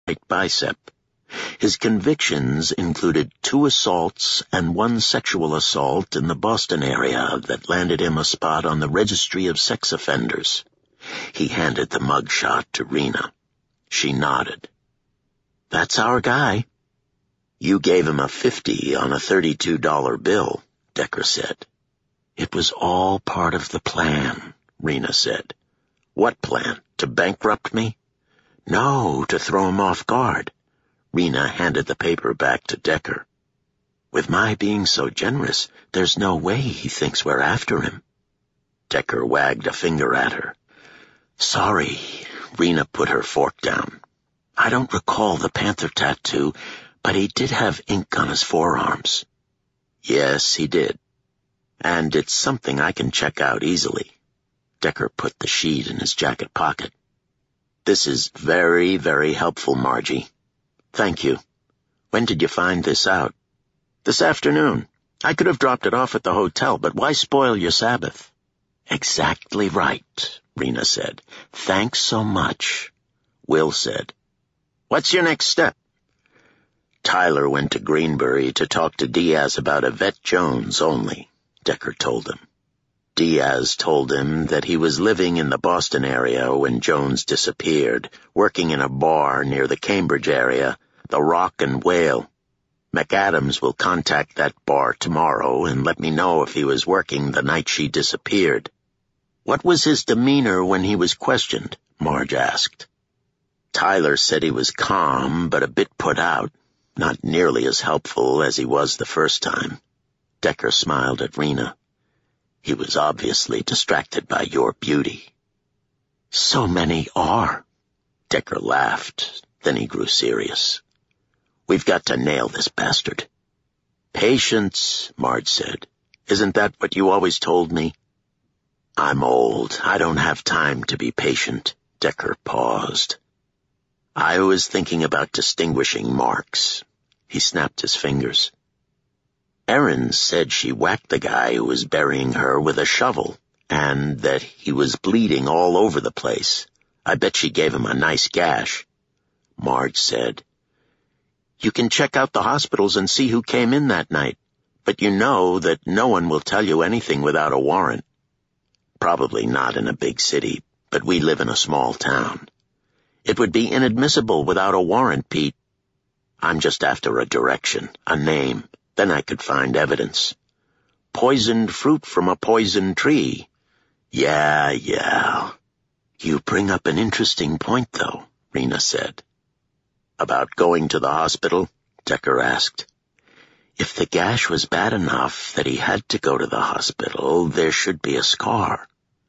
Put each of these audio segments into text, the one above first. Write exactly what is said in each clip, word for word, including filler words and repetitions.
bicep. His convictions included two assaults and one sexual assault in the Boston area that landed him a spot on the registry of sex offenders. He handed the mugshot to Rena. She nodded. "That's our guy." "You gave him a fifty on a thirty-two dollar bill," Decker said. "It was all part of the plan," Rena said. "What plan? To bankrupt me?" "No, to throw him off guard." Rena handed the paper back to Decker. "With my being so generous, there's no way he thinks we're after him." Decker wagged a finger at her. "Sorry." Rena put her fork down. "I don't recall the panther tattoo, but he did have ink on his forearms." "Yes, he did. And it's something I can check out easily." Decker put the sheet in his jacket pocket. "This is very, very helpful, Margie. Thank you. When did you find this out?" "This afternoon. I could have dropped it off at the hotel, but why spoil your Sabbath?" "Exactly right," Rena said. "Thanks so much." Will said, "What's your next step?" "Tyler went to Greenbury to talk to Diaz about Yvette Jones only," Decker told him. Diaz told him that he was living in the Boston area when Jones disappeared, working in a bar near the Cambridge area, the Rock and Whale. McAdams will contact that bar tomorrow and let me know if he was working the night she disappeared. "What was his demeanor when he was questioned?" Marge asked. Tyler said he was calm but a bit put out, not nearly as helpful as he was the first time. Decker smiled at Rena. "He was obviously distracted by your beauty." "So many are." Decker laughed, then he grew serious. "We've got to nail this bastard." "Patience," Marge said. "Isn't that what you always told me?" "I'm old. I don't have time to be patient." Decker paused. "I was thinking about distinguishing marks." He snapped his fingers. "Erin said she whacked the guy who was burying her with a shovel, and that he was bleeding all over the place. I bet she gave him a nice gash." Marge said, "You can check out the hospitals and see who came in that night, but you know that no one will tell you anything without a warrant." "Probably not in a big city, but we live in a small town." "It would be inadmissible without a warrant, Pete." "I'm just after a direction, a name. Then I could find evidence." "Poisoned fruit from a poisoned tree." "Yeah, yeah." "You bring up an interesting point, though," Rena said. "About going to the hospital?" Decker asked. "If the gash was bad enough that he had to go to the hospital, there should be a scar."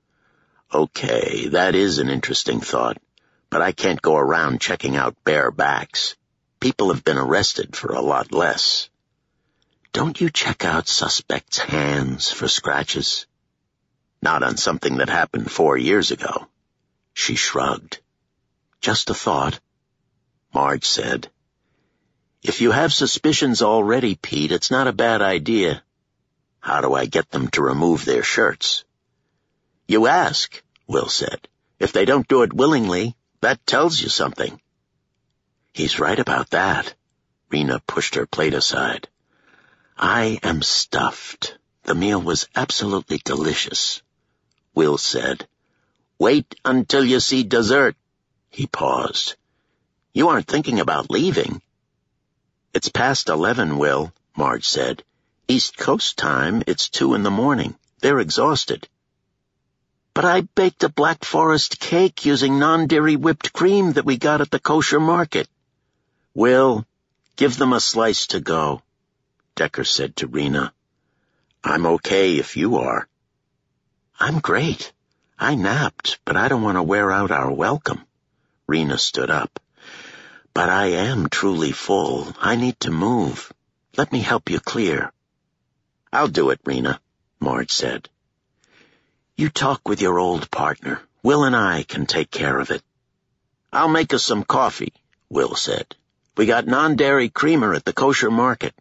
"Okay, that is an interesting thought, but I can't go around checking out bare backs. People have been arrested for a lot less." "Don't you check out suspects' hands for scratches?" "Not on something that happened four years ago." She shrugged. "Just a thought." Marge said, "If you have suspicions already, Pete, it's not a bad idea." "How do I get them to remove their shirts?" "You ask," Will said. "If they don't do it willingly, that tells you something." "He's right about that." Rena pushed her plate aside. "I am stuffed. The meal was absolutely delicious." Will said, "Wait until you see dessert." He paused. "You aren't thinking about leaving?" "It's past eleven, Will," Marge said. "East Coast time, it's two in the morning. They're exhausted." "But I baked a Black Forest cake using non-dairy whipped cream that we got at the kosher market." "Will, give them a slice to go," Decker said to Rena. "I'm okay if you are." "I'm great. I napped, but I don't want to wear out our welcome." Rena stood up. "But I am truly full. I need to move. Let me help you clear." "I'll do it, Rena," Marge said. "You talk with your old partner. Will and I can take care of it." "I'll make us some coffee," Will said. "We got non-dairy creamer at the kosher market."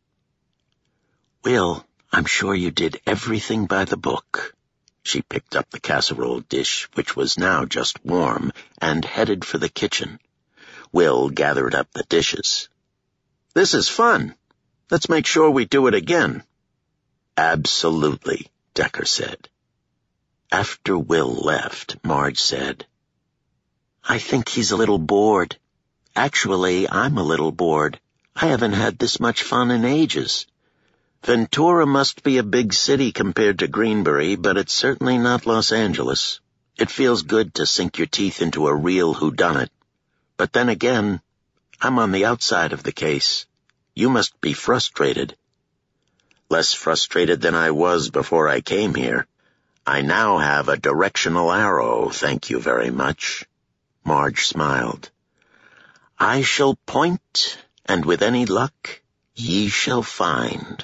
"Will, I'm sure you did everything by the book." She picked up the casserole dish, which was now just warm, and headed for the kitchen. Will gathered up the dishes. "This is fun. Let's make sure we do it again." "Absolutely," Decker said. After Will left, Marge said, "I think he's a little bored. Actually, I'm a little bored. I haven't had this much fun in ages. Ventura must be a big city compared to Greenbury, but it's certainly not Los Angeles. It feels good to sink your teeth into a real whodunit. But then again, I'm on the outside of the case. You must be frustrated." "Less frustrated than I was before I came here. I now have a directional arrow, thank you very much." Marge smiled. "I shall point, and with any luck, ye shall find."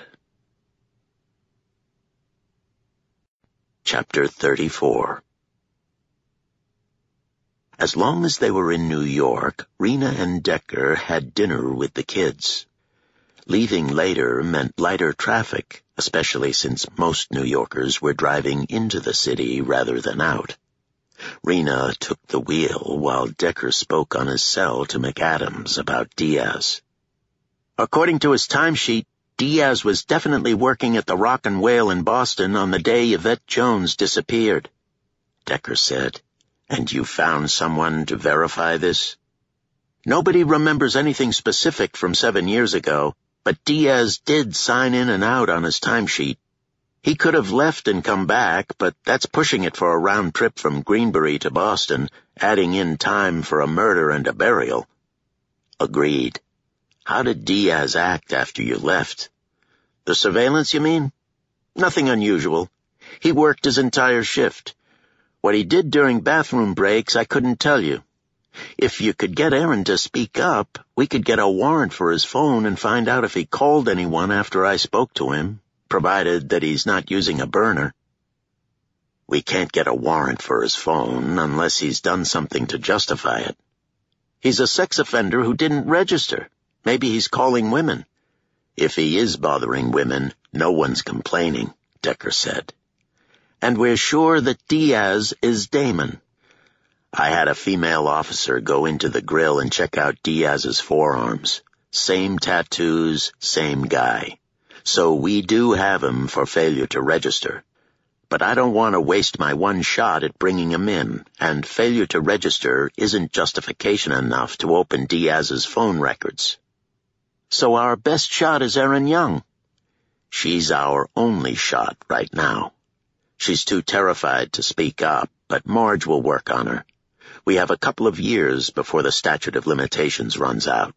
Chapter thirty-four. As long as they were in New York, Rena and Decker had dinner with the kids. Leaving later meant lighter traffic, especially since most New Yorkers were driving into the city rather than out. Rena took the wheel while Decker spoke on his cell to McAdams about Diaz. "According to his timesheet, Diaz was definitely working at the Rock and Whale in Boston on the day Yvette Jones disappeared," Decker said. "And you found someone to verify this?" "Nobody remembers anything specific from seven years ago, but Diaz did sign in and out on his timesheet. He could have left and come back, but that's pushing it for a round trip from Greenbury to Boston, adding in time for a murder and a burial." "Agreed. How did Diaz act after you left?" "The surveillance, you mean? Nothing unusual. He worked his entire shift. What he did during bathroom breaks, I couldn't tell you. If you could get Aaron to speak up, we could get a warrant for his phone and find out if he called anyone after I spoke to him, provided that he's not using a burner." "We can't get a warrant for his phone unless he's done something to justify it." "He's a sex offender who didn't register. Maybe he's calling women." "If he is bothering women, no one's complaining," Decker said. "And we're sure that Diaz is Damon." "I had a female officer go into the grill and check out Diaz's forearms. Same tattoos, same guy. So we do have him for failure to register. But I don't want to waste my one shot at bringing him in, and failure to register isn't justification enough to open Diaz's phone records." "So our best shot is Erin Young." "She's our only shot right now. She's too terrified to speak up, but Marge will work on her. We have a couple of years before the statute of limitations runs out."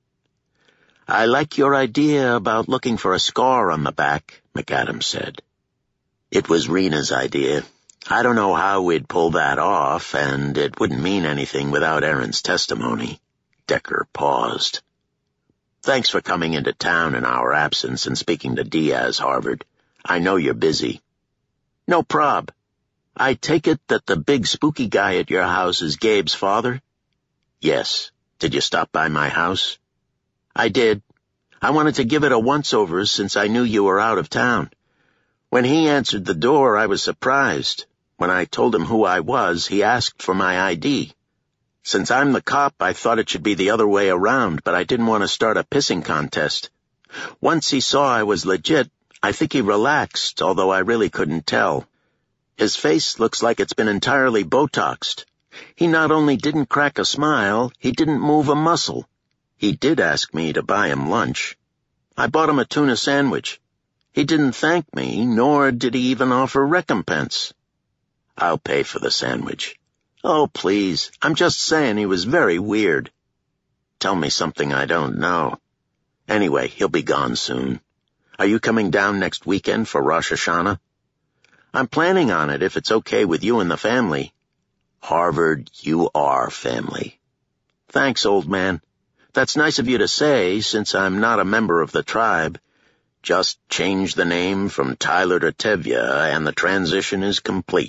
"I like your idea about looking for a scar on the back," McAdams said. "It was Rena's idea. I don't know how we'd pull that off, and it wouldn't mean anything without Erin's testimony." Decker paused. "Thanks for coming into town in our absence and speaking to Diaz, Harvard. I know you're busy." "No prob. I take it that the big spooky guy at your house is Gabe's father?" "Yes. Did you stop by my house?" "I did. I wanted to give it a once-over since I knew you were out of town. When he answered the door, I was surprised. When I told him who I was, he asked for my I D. Since I'm the cop, I thought it should be the other way around, but I didn't want to start a pissing contest. Once he saw I was legit, I think he relaxed, although I really couldn't tell. His face looks like it's been entirely Botoxed. He not only didn't crack a smile, he didn't move a muscle. He did ask me to buy him lunch. I bought him a tuna sandwich. He didn't thank me, nor did he even offer recompense." "I'll pay for the sandwich." "Oh, please. I'm just saying he was very weird." "Tell me something I don't know. Anyway, he'll be gone soon. Are you coming down next weekend for Rosh Hashanah?" "I'm planning on it if it's okay with you and the family." "Harvard, you are family." "Thanks, old man. That's nice of you to say, since I'm not a member of the tribe. Just change the name from Tyler to Tevye, and the transition is complete."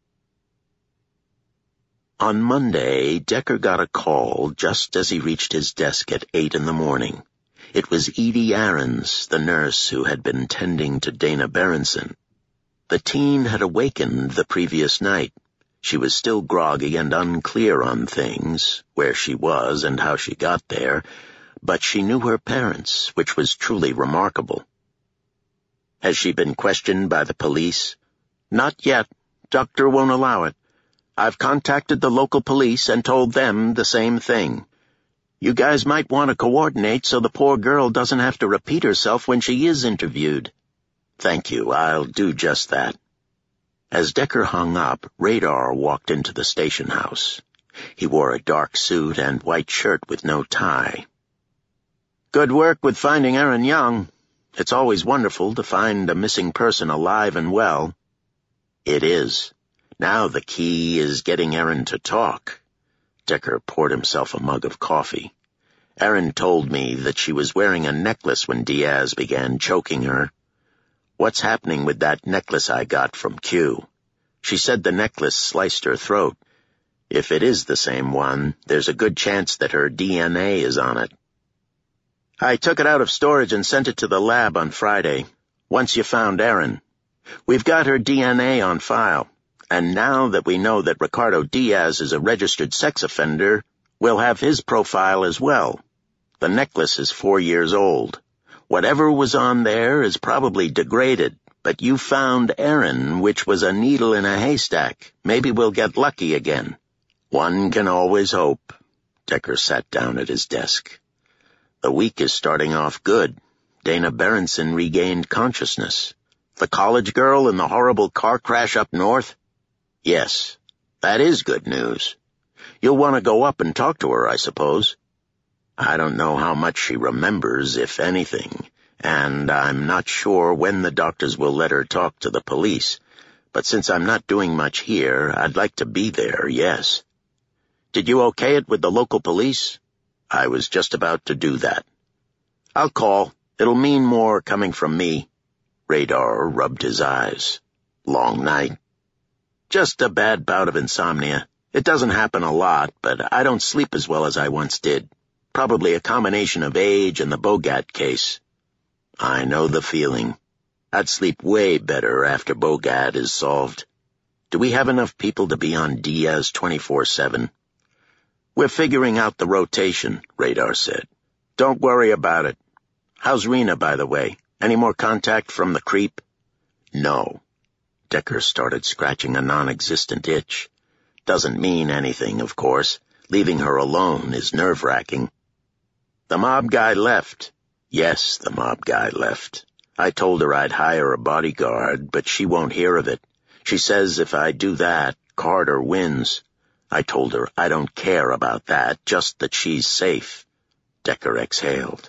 On Monday, Decker got a call just as he reached his desk at eight in the morning. It was Edie Ahrens, the nurse who had been tending to Dana Berenson. The teen had awakened the previous night. She was still groggy and unclear on things, where she was and how she got there, but she knew her parents, which was truly remarkable. Has she been questioned by the police? Not yet. Doctor won't allow it. I've contacted the local police and told them the same thing. You guys might want to coordinate so the poor girl doesn't have to repeat herself when she is interviewed. Thank you, I'll do just that. As Decker hung up, Radar walked into the station house. He wore a dark suit and white shirt with no tie. Good work with finding Erin Young. It's always wonderful to find a missing person alive and well. It is. Now the key is getting Erin to talk. Decker poured himself a mug of coffee. Erin told me that she was wearing a necklace when Diaz began choking her. What's happening with that necklace I got from Q? She said the necklace sliced her throat. If it is the same one, there's a good chance that her D N A is on it. I took it out of storage and sent it to the lab on Friday, once you found Erin. We've got her D N A on file, and now that we know that Ricardo Diaz is a registered sex offender, we'll have his profile as well. The necklace is four years old. Whatever was on there is probably degraded, but you found Erin, which was a needle in a haystack. Maybe we'll get lucky again. One can always hope. Decker sat down at his desk. The week is starting off good. Dana Berenson regained consciousness. The college girl in the horrible car crash up north? Yes, that is good news. You'll want to go up and talk to her, I suppose. I don't know how much she remembers, if anything, and I'm not sure when the doctors will let her talk to the police. But since I'm not doing much here, I'd like to be there, yes. Did you okay it with the local police? I was just about to do that. I'll call. It'll mean more coming from me. Radar rubbed his eyes. Long night. Just a bad bout of insomnia. It doesn't happen a lot, but I don't sleep as well as I once did. Probably a combination of age and the Bogat case. I know the feeling. I'd sleep way better after Bogat is solved. Do we have enough people to be on Diaz twenty-four seven? We're figuring out the rotation, Radar said. Don't worry about it. How's Rena, by the way? Any more contact from the creep? No. Decker started scratching a non-existent itch. Doesn't mean anything, of course. Leaving her alone is nerve-wracking. The mob guy left. Yes, the mob guy left. I told her I'd hire a bodyguard, but she won't hear of it. She says if I do that, Carter wins. I told her I don't care about that, just that she's safe. Decker exhaled.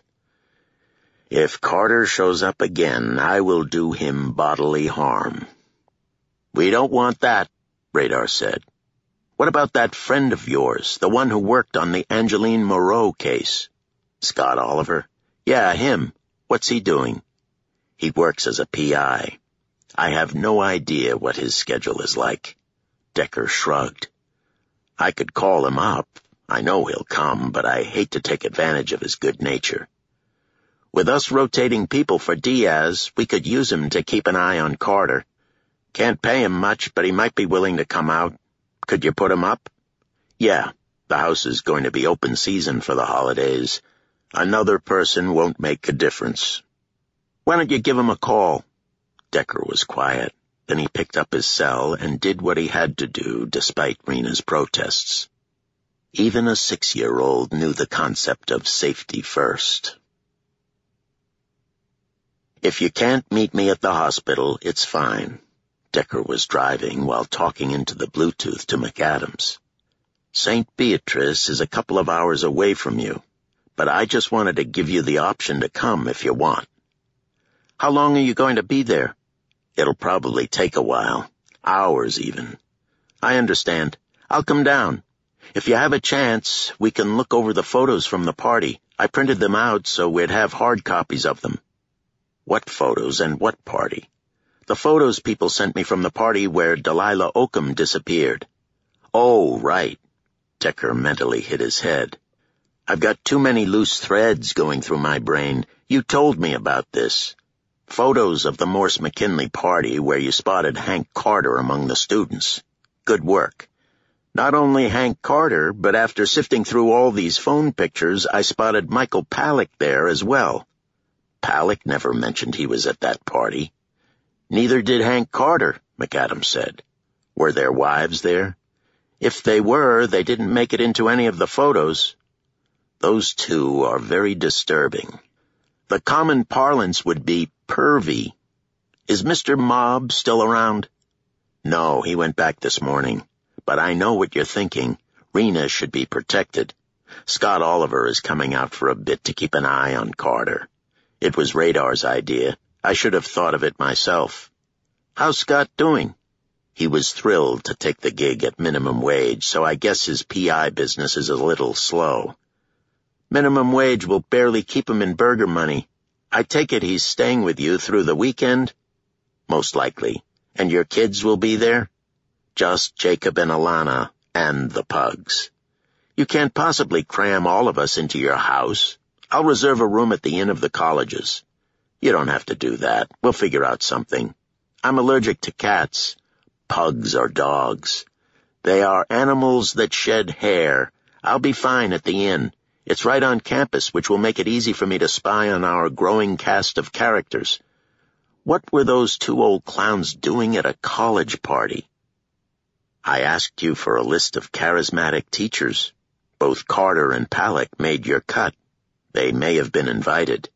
If Carter shows up again, I will do him bodily harm. We don't want that, Radar said. What about that friend of yours, the one who worked on the Angeline Moreau case? Scott Oliver? Yeah, him. What's he doing? He works as a P I. I have no idea what his schedule is like. Decker shrugged. I could call him up. I know he'll come, but I hate to take advantage of his good nature. With us rotating people for Diaz, we could use him to keep an eye on Carter. Can't pay him much, but he might be willing to come out. Could you put him up? Yeah, the house is going to be open season for the holidays. Another person won't make a difference. Why don't you give him a call? Decker was quiet. Then he picked up his cell and did what he had to do despite Rena's protests. Even a six-year-old knew the concept of safety first. If you can't meet me at the hospital, it's fine. Decker was driving while talking into the Bluetooth to McAdams. Saint Beatrice is a couple of hours away from you, but I just wanted to give you the option to come if you want. How long are you going to be there? It'll probably take a while, hours even. I understand. I'll come down. If you have a chance, we can look over the photos from the party. I printed them out so we'd have hard copies of them. What photos and what party? The photos people sent me from the party where Delilah Oakham disappeared. Oh, right. Decker mentally hit his head. I've got too many loose threads going through my brain. You told me about this. Photos of the Morse McKinley party where you spotted Hank Carter among the students. Good work. Not only Hank Carter, but after sifting through all these phone pictures, I spotted Michael Palach there as well. Palach never mentioned he was at that party. Neither did Hank Carter, McAdams said. Were their wives there? If they were, they didn't make it into any of the photos. Those two are very disturbing. The common parlance would be pervy. Is Mister Mobb still around? No, he went back this morning. But I know what you're thinking. Rena should be protected. Scott Oliver is coming out for a bit to keep an eye on Carter. It was Radar's idea. I should have thought of it myself. How's Scott doing? He was thrilled to take the gig at minimum wage, so I guess his P I business is a little slow. Minimum wage will barely keep him in burger money. I take it he's staying with you through the weekend? Most likely. And your kids will be there? Just Jacob and Alana, and the pugs. You can't possibly cram all of us into your house. I'll reserve a room at the Inn of the Colleges. You don't have to do that. We'll figure out something. I'm allergic to cats. Pugs are dogs. They are animals that shed hair. I'll be fine at the inn. It's right on campus, which will make it easy for me to spy on our growing cast of characters. What were those two old clowns doing at a college party? I asked you for a list of charismatic teachers. Both Carter and Palach made your cut. They may have been invited.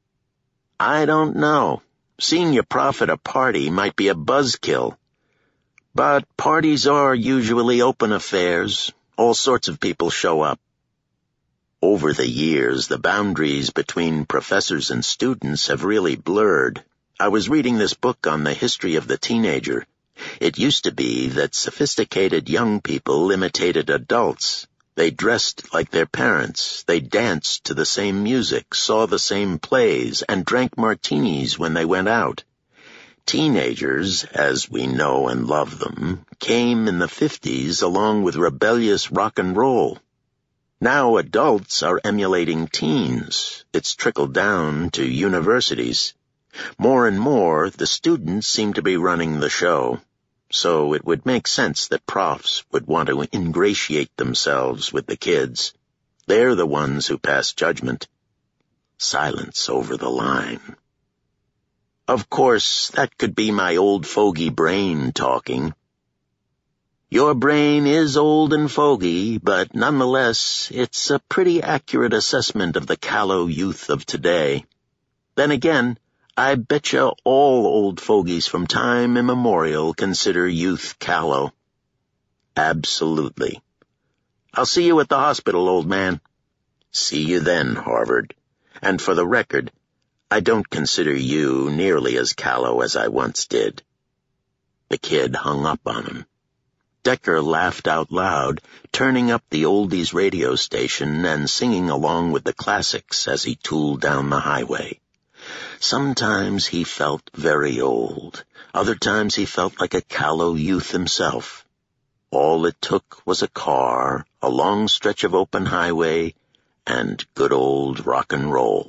I don't know. Seeing your prof at a party might be a buzzkill. But parties are usually open affairs. All sorts of people show up. Over the years, the boundaries between professors and students have really blurred. I was reading this book on the history of the teenager. It used to be that sophisticated young people imitated adults. They dressed like their parents. They danced to the same music, saw the same plays, and drank martinis when they went out. Teenagers, as we know and love them, came in the fifties along with rebellious rock and roll. Now adults are emulating teens. It's trickled down to universities. More and more, the students seem to be running the show. So it would make sense that profs would want to ingratiate themselves with the kids. They're the ones who pass judgment. Silence over the line. Of course, that could be my old fogey brain talking. Your brain is old and fogey, but nonetheless, it's a pretty accurate assessment of the callow youth of today. Then again, I betcha all old fogies from time immemorial consider youth callow. Absolutely. I'll see you at the hospital, old man. See you then, Harvard. And for the record, I don't consider you nearly as callow as I once did. The kid hung up on him. Decker laughed out loud, turning up the oldies radio station and singing along with the classics as he tooled down the highway. Sometimes he felt very old. Other times he felt like a callow youth himself. All it took was a car, a long stretch of open highway, and good old rock and roll.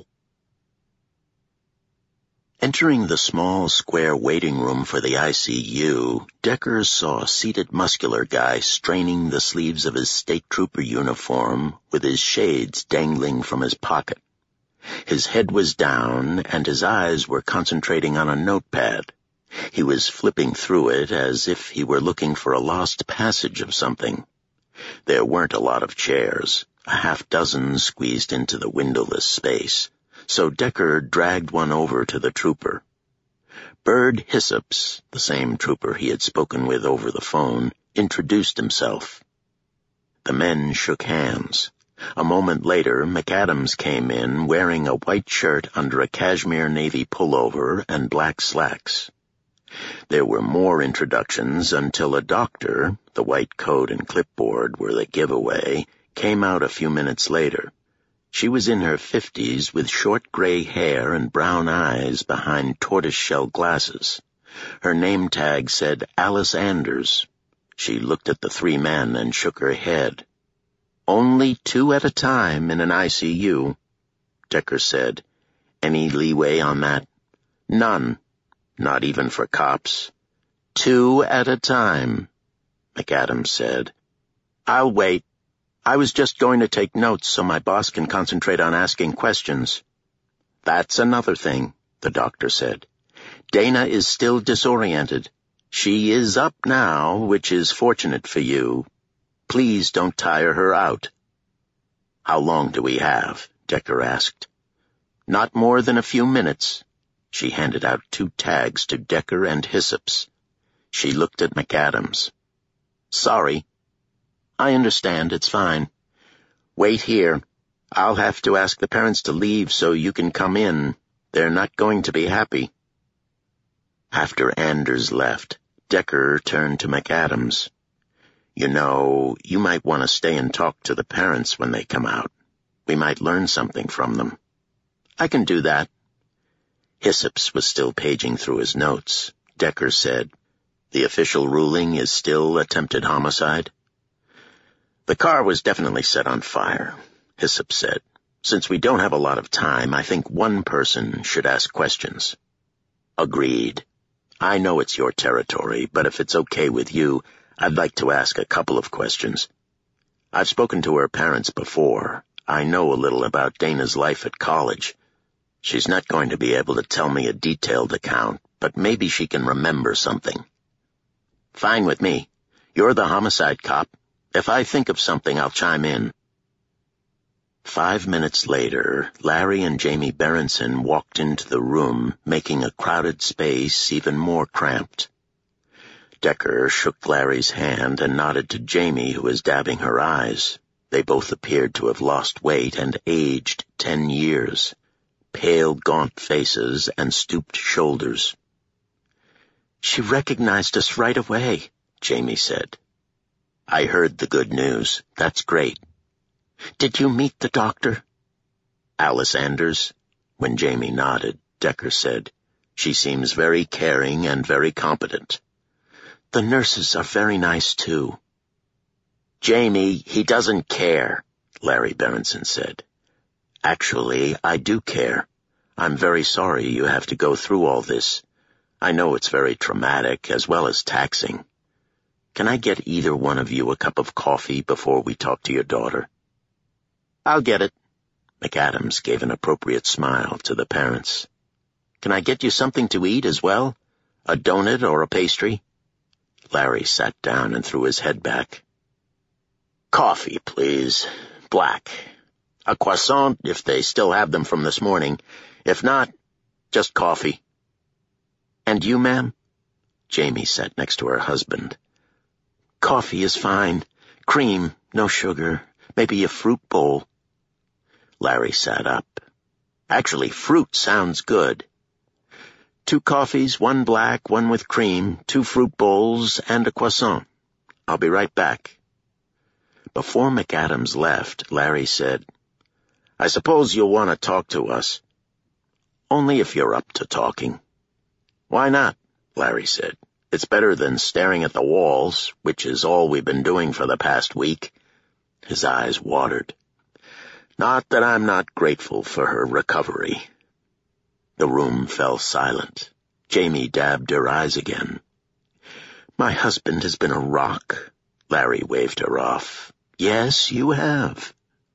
Entering the small square waiting room for the I C U, Decker saw a seated muscular guy straining the sleeves of his state trooper uniform with his shades dangling from his pocket. His head was down, and his eyes were concentrating on a notepad. He was flipping through it as if he were looking for a lost passage of something. There weren't a lot of chairs, a half dozen squeezed into the windowless space, so Decker dragged one over to the trooper. Bird Hyssops, the same trooper he had spoken with over the phone, introduced himself. The men shook hands. A moment later, McAdams came in wearing a white shirt under a cashmere navy pullover and black slacks. There were more introductions until a doctor, the white coat and clipboard were the giveaway, came out a few minutes later. She was in her fifties with short gray hair and brown eyes behind tortoise-shell glasses. Her name tag said Alice Anders. She looked at the three men and shook her head. Only two at a time in an I C U, Decker said. Any leeway on that? None. Not even for cops. Two at a time. McAdams said. "I'll wait. I was just going to take notes so my boss can concentrate on asking questions." "That's another thing," the doctor said. "Dana is still disoriented. She is up now, which is fortunate for you. Please don't tire her out." "How long do we have?" Decker asked. "Not more than a few minutes." She handed out two tags to Decker and Hyssops. She looked at McAdams. "Sorry." "I understand. It's fine. Wait here. I'll have to ask the parents to leave so you can come in. They're not going to be happy." After Anders left, Decker turned to McAdams. "You know, you might want to stay and talk to the parents when they come out. We might learn something from them." "I can do that." Hyssops was still paging through his notes. Decker said, "The official ruling is still attempted homicide?" "The car was definitely set on fire," Hyssops said. "Since we don't have a lot of time, I think one person should ask questions." "Agreed. I know it's your territory, but if it's okay with you, I'd like to ask a couple of questions. I've spoken to her parents before. I know a little about Dana's life at college. She's not going to be able to tell me a detailed account, but maybe she can remember something." "Fine with me. You're the homicide cop. If I think of something, I'll chime in." Five minutes later, Larry and Jamie Berenson walked into the room, making a crowded space even more cramped. Decker shook Larry's hand and nodded to Jamie, who was dabbing her eyes. They both appeared to have lost weight and aged ten years. Pale, gaunt faces and stooped shoulders. "She recognized us right away," Jamie said. "I heard the good news. That's great. Did you meet the doctor?" "Alice Anders?" When Jamie nodded, Decker said, "She seems very caring and very competent." "The nurses are very nice, too." "Jamie, he doesn't care," Larry Berenson said. "Actually, I do care. I'm very sorry you have to go through all this. I know it's very traumatic as well as taxing. Can I get either one of you a cup of coffee before we talk to your daughter?" "I'll get it." McAdams gave an appropriate smile to the parents. "Can I get you something to eat as well? A donut or a pastry?" Larry sat down and threw his head back. "Coffee, please. Black. A croissant if they still have them from this morning. If not, just coffee." "And you, ma'am?" Jamie sat next to her husband. "Coffee is fine. Cream, no sugar. Maybe a fruit bowl." Larry sat up. "Actually, fruit sounds good." "Two coffees, one black, one with cream, two fruit bowls, and a croissant. I'll be right back." Before McAdams left, Larry said, "I suppose you'll want to talk to us." "Only if you're up to talking." "Why not?" Larry said. "It's better than staring at the walls, which is all we've been doing for the past week." His eyes watered. "Not that I'm not grateful for her recovery." The room fell silent. Jamie dabbed her eyes again. "My husband has been a rock." Larry waved her off. "Yes, you have."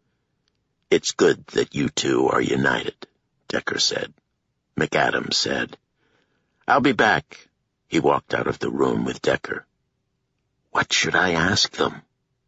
"It's good that you two are united," Decker said. McAdams said, "I'll be back." He walked out of the room with Decker. "What should I ask them?"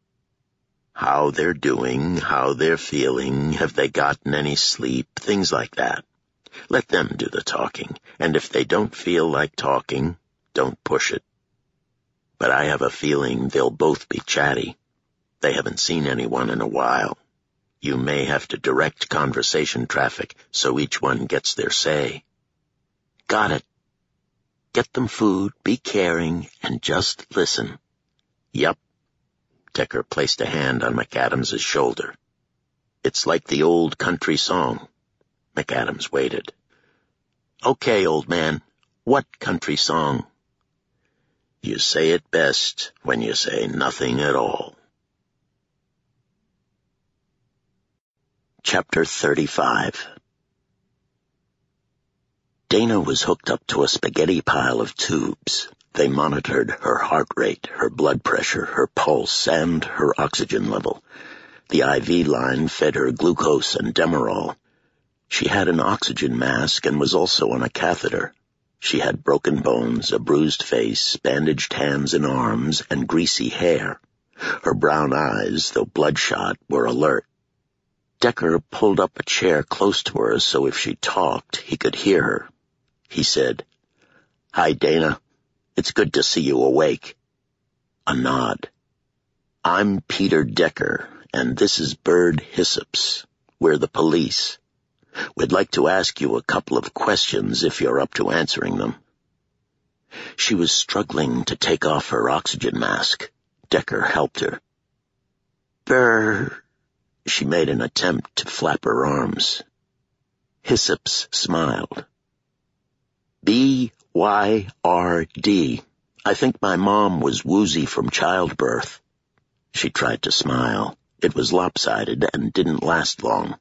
How they're doing, how they're feeling, have they gotten any sleep, things like that. Let them do the talking, and if they don't feel like talking, don't push it. But I have a feeling they'll both be chatty. They haven't seen anyone in a while. You may have to direct conversation traffic so each one gets their say. "Got it. Get them food, be caring, and just listen." "Yep." Decker placed a hand on McAdams's shoulder. "It's like the old country song." McAdams waited. "Okay, old man, what country song?" "You say it best when you say nothing at all." Chapter thirty-five. Dana was hooked up to a spaghetti pile of tubes. They monitored her heart rate, her blood pressure, her pulse, and her oxygen level. The I V line fed her glucose and Demerol. She had an oxygen mask and was also on a catheter. She had broken bones, a bruised face, bandaged hands and arms, and greasy hair. Her brown eyes, though bloodshot, were alert. Decker pulled up a chair close to her so if she talked, he could hear her. He said, "Hi, Dana. It's good to see you awake." A nod. "I'm Peter Decker, and this is Bird Hyssops. We're the police. We'd like to ask you a couple of questions if you're up to answering them." She was struggling to take off her oxygen mask. Decker helped her. "Burr..." She made an attempt to flap her arms. Hyssops smiled. B Y R D. I think my mom was woozy from childbirth." She tried to smile. It was lopsided and didn't last long.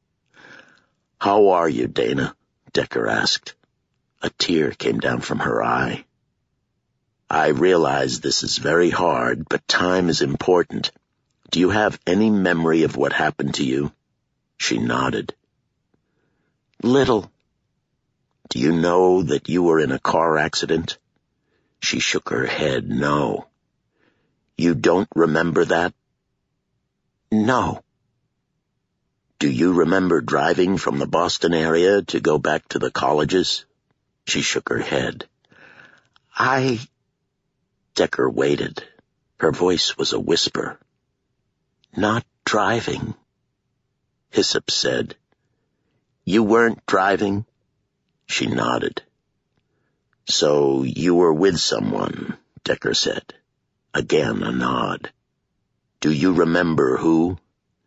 "How are you, Dana?" Decker asked. A tear came down from her eye. "I realize this is very hard, but time is important. Do you have any memory of what happened to you?" She nodded. "Little." "Do you know that you were in a car accident?" She shook her head, no. "You don't remember that?" "No." "Do you remember driving from the Boston area to go back to the colleges?" She shook her head. I... Decker waited. Her voice was a whisper. "Not driving." Hyssops said, "You weren't driving?" She nodded. "So you were with someone," Decker said. Again a nod. "Do you remember who?"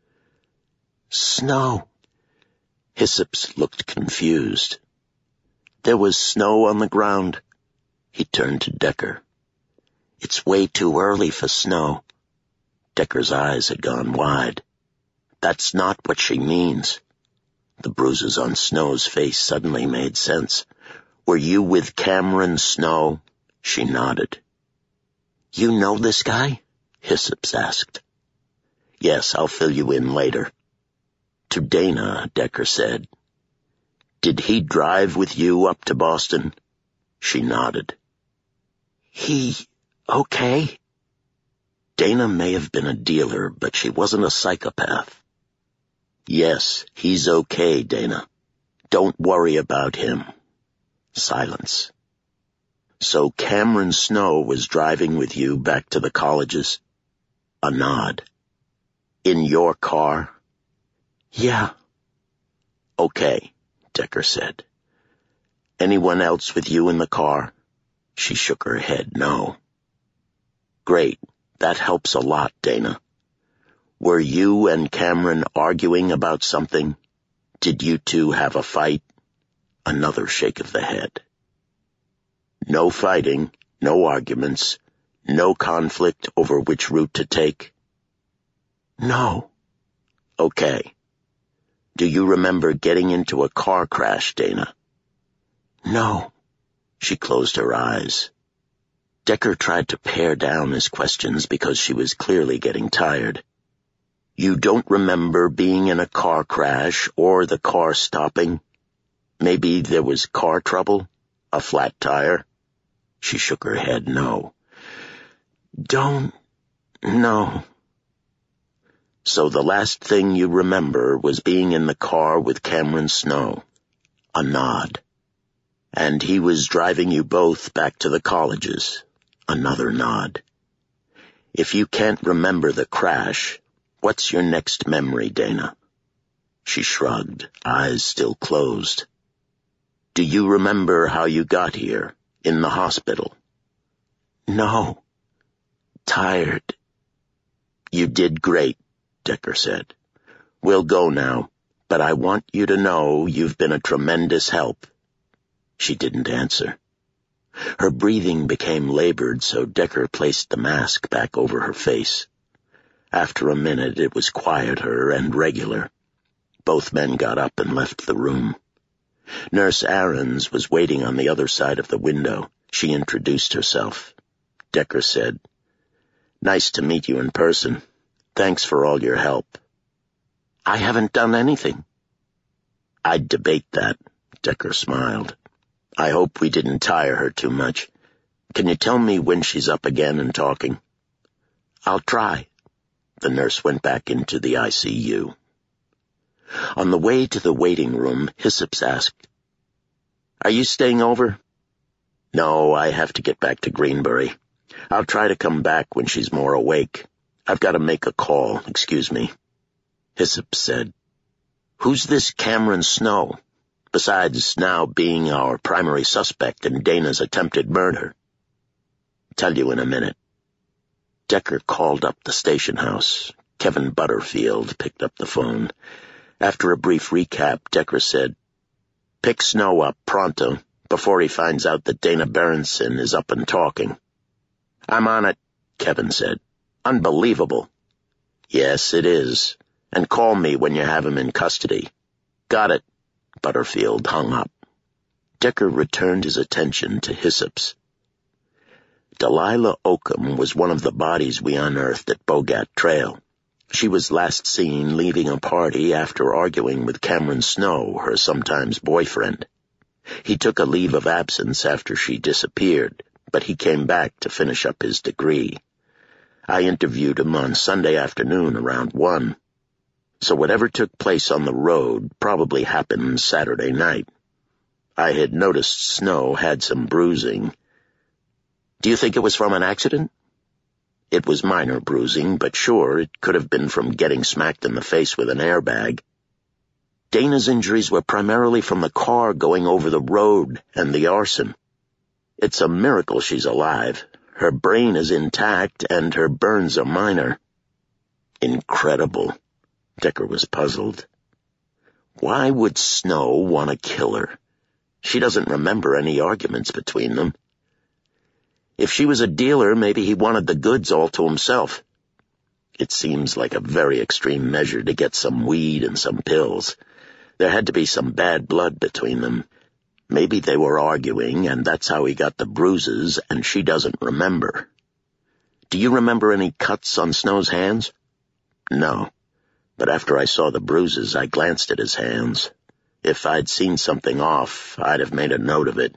"Snow." Hyssops looked confused. "There was snow on the ground." He turned to Decker. "It's way too early for snow." Decker's eyes had gone wide. "That's not what she means." The bruises on Snow's face suddenly made sense. "Were you with Cameron Snow?" She nodded. "You know this guy?" Hyssops asked. "Yes, I'll fill you in later." To Dana, Decker said, "Did he drive with you up to Boston?" She nodded. "He... okay?" Dana may have been a dealer, but she wasn't a psychopath. "Yes, he's okay, Dana. Don't worry about him." Silence. "So Cameron Snow was driving with you back to the colleges?" A nod. "In your car?" "Yeah." "Okay," Decker said. "Anyone else with you in the car?" She shook her head, no. "Great. That helps a lot, Dana. Were you and Cameron arguing about something? Did you two have a fight?" Another shake of the head. "No fighting, no arguments, no conflict over which route to take?" "No." "Okay. Do you remember getting into a car crash, Dana?" "No." She closed her eyes. Decker tried to pare down his questions because she was clearly getting tired. "You don't remember being in a car crash or the car stopping? Maybe there was car trouble? A flat tire?" She shook her head, no. "Don't... no." "So the last thing you remember was being in the car with Cameron Snow?" A nod. "And he was driving you both back to the colleges?" Another nod. "If you can't remember the crash, what's your next memory, Dana?" She shrugged, eyes still closed. "Do you remember how you got here, in the hospital?" "No." "Tired." "You did great," Decker said. "We'll go now, but I want you to know you've been a tremendous help." She didn't answer. Her breathing became labored, so Decker placed the mask back over her face. After a minute, it was quieter and regular. Both men got up and left the room. Nurse Ahrens was waiting on the other side of the window. She introduced herself. Decker said, "Nice to meet you in person. Thanks for all your help." "I haven't done anything." "I'd debate that," Decker smiled. "I hope we didn't tire her too much. Can you tell me when she's up again and talking?" "I'll try." The nurse went back into the I C U. On the way to the waiting room, Hissops asked, "Are you staying over?" "No, I have to get back to Greenbury. I'll try to come back when she's more awake. I've got to make a call, excuse me." Hissops said, "Who's this Cameron Snow, besides now being our primary suspect in Dana's attempted murder?" "Tell you in a minute." Decker called up the station house. Kevin Butterfield picked up the phone. After a brief recap, Decker said, "Pick Snow up pronto, before he finds out that Dana Berenson is up and talking." "I'm on it," Kevin said. "Unbelievable." "Yes, it is. And call me when you have him in custody." "Got it." Butterfield hung up. Decker returned his attention to Hissops. Delilah Oakham was one of the bodies we unearthed at Bogat Trail. She was last seen leaving a party after arguing with Cameron Snow, her sometimes boyfriend. He took a leave of absence after she disappeared, but he came back to finish up his degree. I interviewed him on Sunday afternoon around one. So whatever took place on the road probably happened Saturday night. I had noticed Snow had some bruising. "Do you think it was from an accident?" "It was minor bruising, but sure, it could have been from getting smacked in the face with an airbag." "Dana's injuries were primarily from the car going over the road and the arson. It's a miracle she's alive. Her brain is intact and her burns are minor." "Incredible." Decker was puzzled. Why would Snow want to kill her? She doesn't remember any arguments between them. If she was a dealer, maybe he wanted the goods all to himself. It seems like a very extreme measure to get some weed and some pills. There had to be some bad blood between them. Maybe they were arguing, and that's how he got the bruises, and she doesn't remember. "Do you remember any cuts on Snow's hands?" "No. But after I saw the bruises, I glanced at his hands. If I'd seen something off, I'd have made a note of it."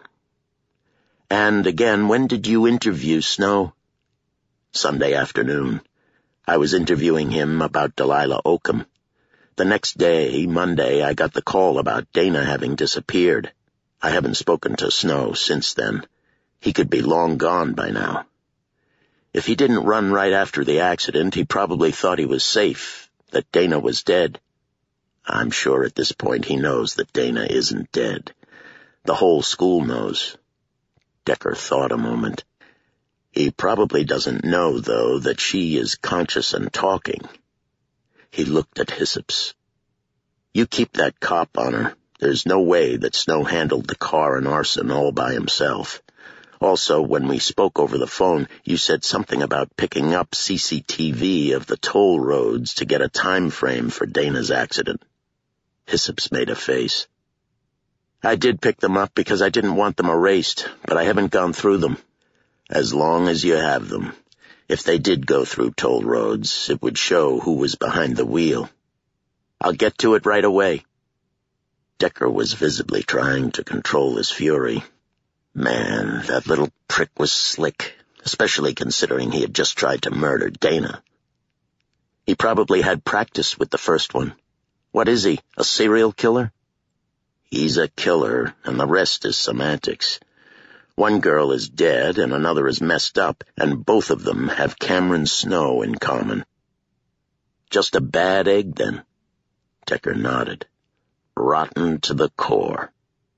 "And again, when did you interview Snow?" "Sunday afternoon. I was interviewing him about Delilah Oakham. The next day, Monday, I got the call about Dana having disappeared. I haven't spoken to Snow since then. He could be long gone by now. If he didn't run right after the accident, he probably thought he was safe, that Dana was dead. I'm sure at this point he knows that Dana isn't dead. The whole school knows." Decker thought a moment. "He probably doesn't know, though, that she is conscious and talking." He looked at Hissops. "You keep that cop on her. There's no way that Snow handled the car and arson all by himself. Also, when we spoke over the phone, you said something about picking up C C T V of the toll roads to get a time frame for Dana's accident." Hissops made a face. "I did pick them up because I didn't want them erased, but I haven't gone through them." "As long as you have them. If they did go through toll roads, it would show who was behind the wheel." "I'll get to it right away." Decker was visibly trying to control his fury. Man, that little prick was slick, especially considering he had just tried to murder Dana. He probably had practice with the first one. What is he, a serial killer? He's a killer, and the rest is semantics. One girl is dead and another is messed up, and both of them have Cameron Snow in common. Just a bad egg, then? Decker nodded. Rotten to the core.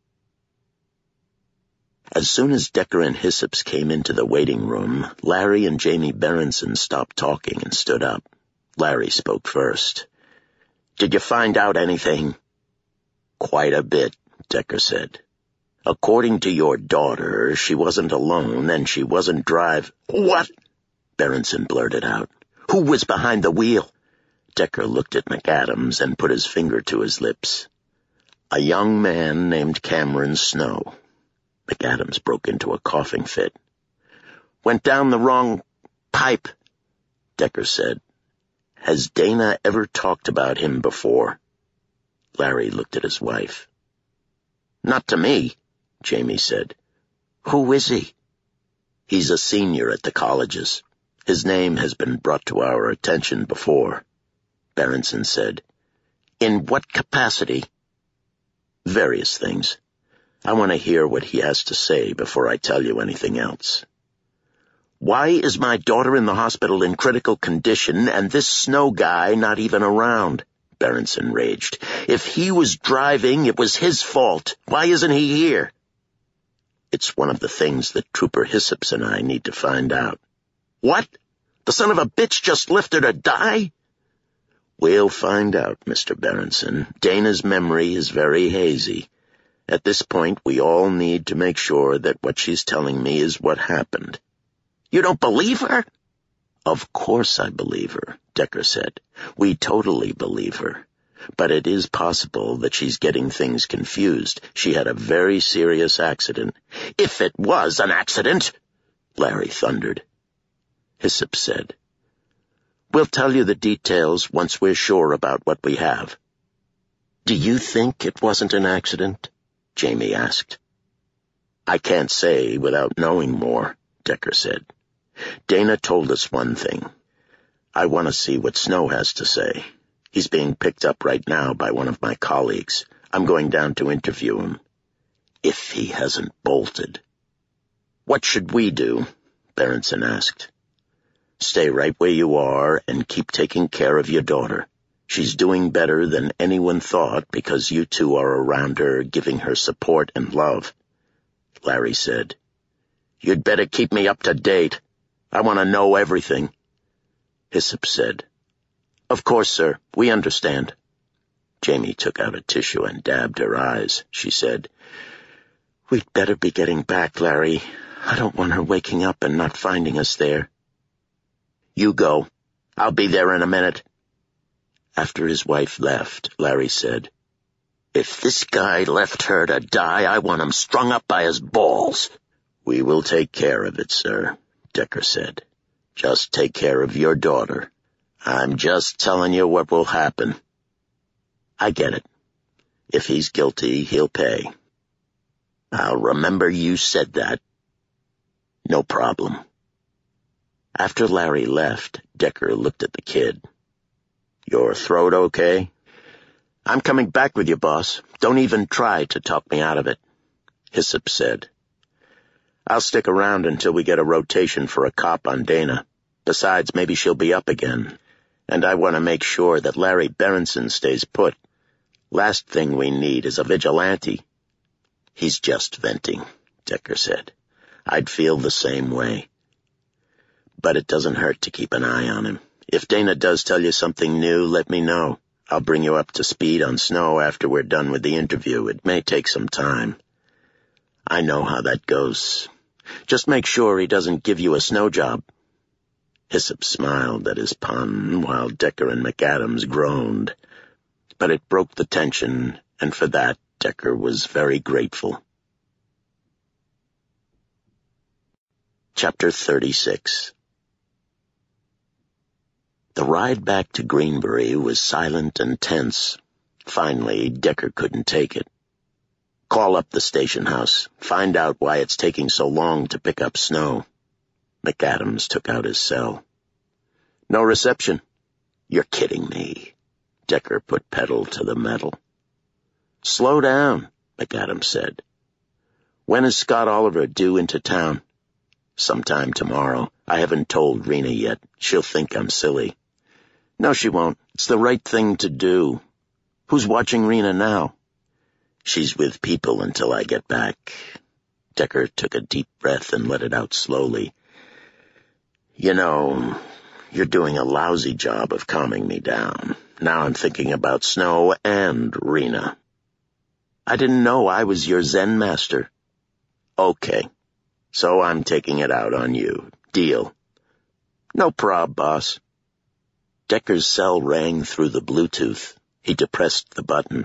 As soon as Decker and Hissops came into the waiting room, Larry and Jamie Berenson stopped talking and stood up. Larry spoke first. "Did you find out anything?" "Quite a bit," Decker said. "According to your daughter, she wasn't alone and she wasn't drive—" "What?" Berenson blurted out. "Who was behind the wheel?" Decker looked at McAdams and put his finger to his lips. A young man named Cameron Snow. McAdams broke into a coughing fit. Went down the wrong pipe, Decker said. Has Dana ever talked about him before? Larry looked at his wife. Not to me, Jamie said. Who is he? He's a senior at the colleges. His name has been brought to our attention before, Berenson said. In what capacity? Various things. I want to hear what he has to say before I tell you anything else. Why is my daughter in the hospital in critical condition and this Snow guy not even around? Berenson raged. If he was driving, it was his fault. Why isn't he here? It's one of the things that Trooper Hissops and I need to find out. What? The son of a bitch just left her to die? We'll find out, Mister Berenson. Dana's memory is very hazy. At this point, we all need to make sure that what she's telling me is what happened. You don't believe her? Of course I believe her, Decker said. We totally believe her. But it is possible that she's getting things confused. She had a very serious accident. If it was an accident, Larry thundered. Hyssop said, We'll tell you the details once we're sure about what we have. Do you think it wasn't an accident? Jamie asked. I can't say without knowing more, Decker said. Dana told us one thing. I want to see what Snow has to say. He's being picked up right now by one of my colleagues. I'm going down to interview him. If he hasn't bolted. What should we do? Berenson asked. Stay right where you are and keep taking care of your daughter. She's doing better than anyone thought because you two are around her, giving her support and love. Larry said, You'd better keep me up to date. I want to know everything. Hyssop said, Of course, sir. We understand. Jamie took out a tissue and dabbed her eyes. She said, We'd better be getting back, Larry. I don't want her waking up and not finding us there. You go. I'll be there in a minute. After his wife left, Larry said, If this guy left her to die, I want him strung up by his balls. We will take care of it, sir, Decker said. Just take care of your daughter. I'm just telling you what will happen. I get it. If he's guilty, he'll pay. I'll remember you said that. No problem. After Larry left, Decker looked at the kid. Your throat okay? I'm coming back with you, boss. Don't even try to talk me out of it, Hyssop said. I'll stick around until we get a rotation for a cop on Dana. Besides, maybe she'll be up again. And I want to make sure that Larry Berenson stays put. Last thing we need is a vigilante. He's just venting, Decker said. I'd feel the same way. But it doesn't hurt to keep an eye on him. If Dana does tell you something new, let me know. I'll bring you up to speed on Snow after we're done with the interview. It may take some time. I know how that goes. Just make sure he doesn't give you a Snow job. Hyssop smiled at his pun, while Decker and McAdams groaned. But it broke the tension, and for that Decker was very grateful. Chapter thirty-six. The ride back to Greenbury was silent and tense. Finally, Decker couldn't take it. Call up the station house. Find out why it's taking so long to pick up Snow. McAdams took out his cell. No reception. You're kidding me. Decker put pedal to the metal. Slow down, McAdams said. When is Scott Oliver due into town? Sometime tomorrow. I haven't told Rena yet. She'll think I'm silly. No, she won't. It's the right thing to do. Who's watching Rena now? She's with people until I get back. Decker took a deep breath and let it out slowly. You know, you're doing a lousy job of calming me down. Now I'm thinking about Snow and Rena. I didn't know I was your Zen master. Okay, so I'm taking it out on you. Deal. No prob, boss. Decker's cell rang through the Bluetooth. He depressed the button.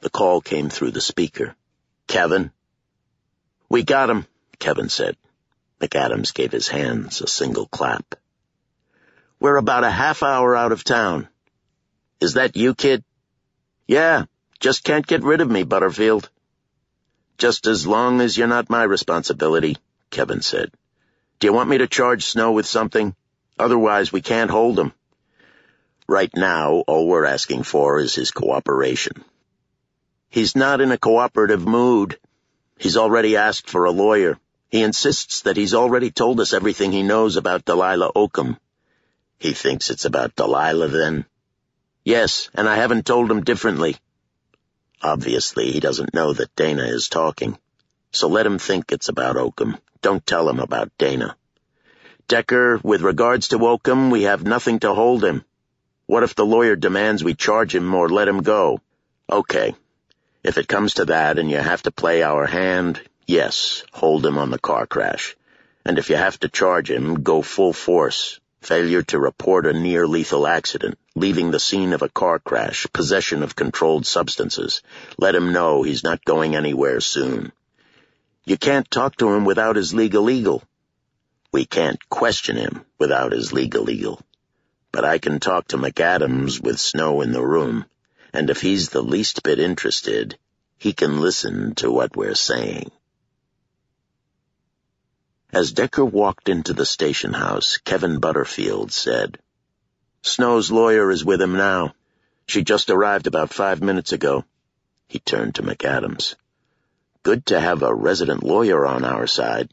The call came through the speaker. "Kevin?" "We got him," Kevin said. McAdams gave his hands a single clap. "We're about a half hour out of town." "Is that you, kid?" "Yeah, just can't get rid of me, Butterfield." "Just as long as you're not my responsibility," Kevin said. "Do you want me to charge Snow with something? Otherwise, we can't hold him." "Right now, all we're asking for is his cooperation." "He's not in a cooperative mood. He's already asked for a lawyer. He insists that he's already told us everything he knows about Delilah Oakham." "He thinks it's about Delilah, then?" "Yes, and I haven't told him differently." "Obviously, he doesn't know that Dana is talking. So let him think it's about Oakham. Don't tell him about Dana." "Decker, with regards to Oakham, we have nothing to hold him. What if the lawyer demands we charge him or let him go?" "Okay. If it comes to that and you have to play our hand, yes, hold him on the car crash. And if you have to charge him, go full force. Failure to report a near-lethal accident, leaving the scene of a car crash, possession of controlled substances. Let him know he's not going anywhere soon." "You can't talk to him without his legal eagle." "We can't question him without his legal eagle. But I can talk to McAdams with Snow in the room. And if he's the least bit interested, he can listen to what we're saying." As Decker walked into the station house, Kevin Butterfield said, "Snow's lawyer is with him now. She just arrived about five minutes ago." He turned to McAdams. "Good to have a resident lawyer on our side."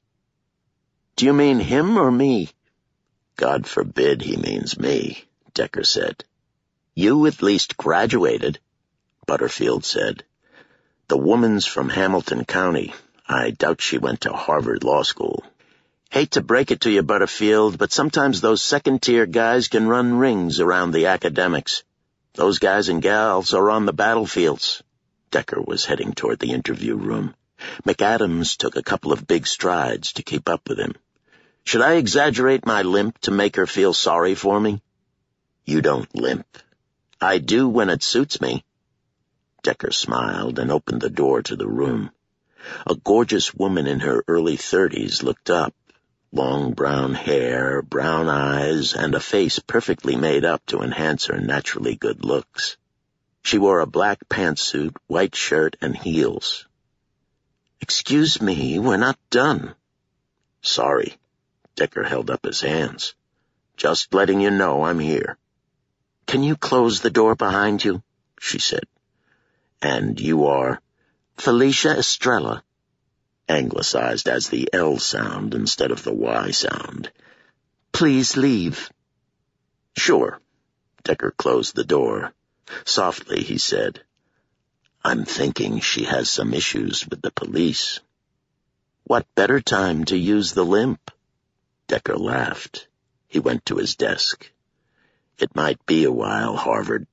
"Do you mean him or me?" "God forbid he means me," Decker said. "You at least graduated," Butterfield said. "The woman's from Hamilton County. I doubt she went to Harvard Law School." "Hate to break it to you, Butterfield, but sometimes those second-tier guys can run rings around the academics. Those guys and gals are on the battlefields." Decker was heading toward the interview room. McAdams took a couple of big strides to keep up with him. "Should I exaggerate my limp to make her feel sorry for me?" "You don't limp." "I do when it suits me." Decker smiled and opened the door to the room. A gorgeous woman in her early thirties looked up, long brown hair, brown eyes, and a face perfectly made up to enhance her naturally good looks. She wore a black pantsuit, white shirt, and heels. "Excuse me, we're not done." "Sorry." Decker held up his hands. "Just letting you know I'm here." "Can you close the door behind you?" she said. "And you are?" "Felicia Estrella." Anglicized as the L sound instead of the Y sound. "Please leave." "Sure." Decker closed the door. Softly, he said, "I'm thinking she has some issues with the police." "What better time to use the limp?" Decker laughed. He went to his desk. "It might be a while, Harvard."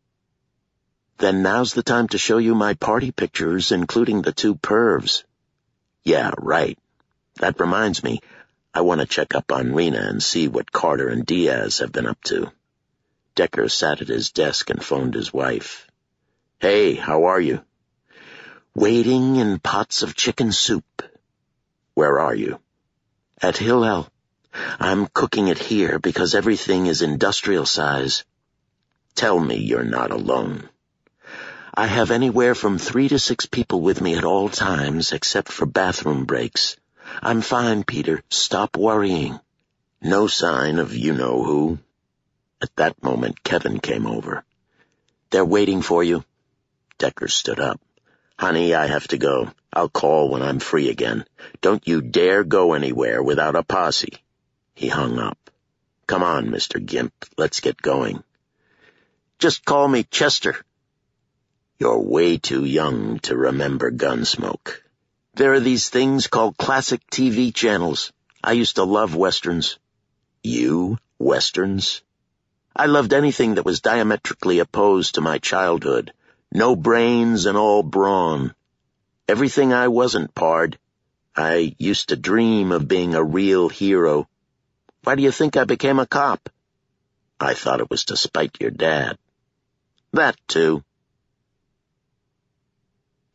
"Then now's the time to show you my party pictures, including the two pervs." "Yeah, right. That reminds me, I want to check up on Rena and see what Carter and Diaz have been up to." Decker sat at his desk and phoned his wife. "Hey, how are you?" "Waiting in pots of chicken soup." "Where are you?" "At Hillel. I'm cooking it here because everything is industrial size." "Tell me you're not alone." "I have anywhere from three to six people with me at all times, except for bathroom breaks. I'm fine, Peter. Stop worrying." No sign of you-know-who. At that moment, Kevin came over. "They're waiting for you." Decker stood up. "Honey, I have to go. I'll call when I'm free again. Don't you dare go anywhere without a posse." He hung up. "Come on, Mister Gimp, let's get going." "Just call me Chester." "You're way too young to remember Gunsmoke." "There are these things called classic T V channels. I used to love westerns." "You? Westerns?" "I loved anything that was diametrically opposed to my childhood. No brains and all brawn. Everything I wasn't, pard. I used to dream of being a real hero. Why do you think I became a cop?" "I thought it was to spite your dad." "That, too."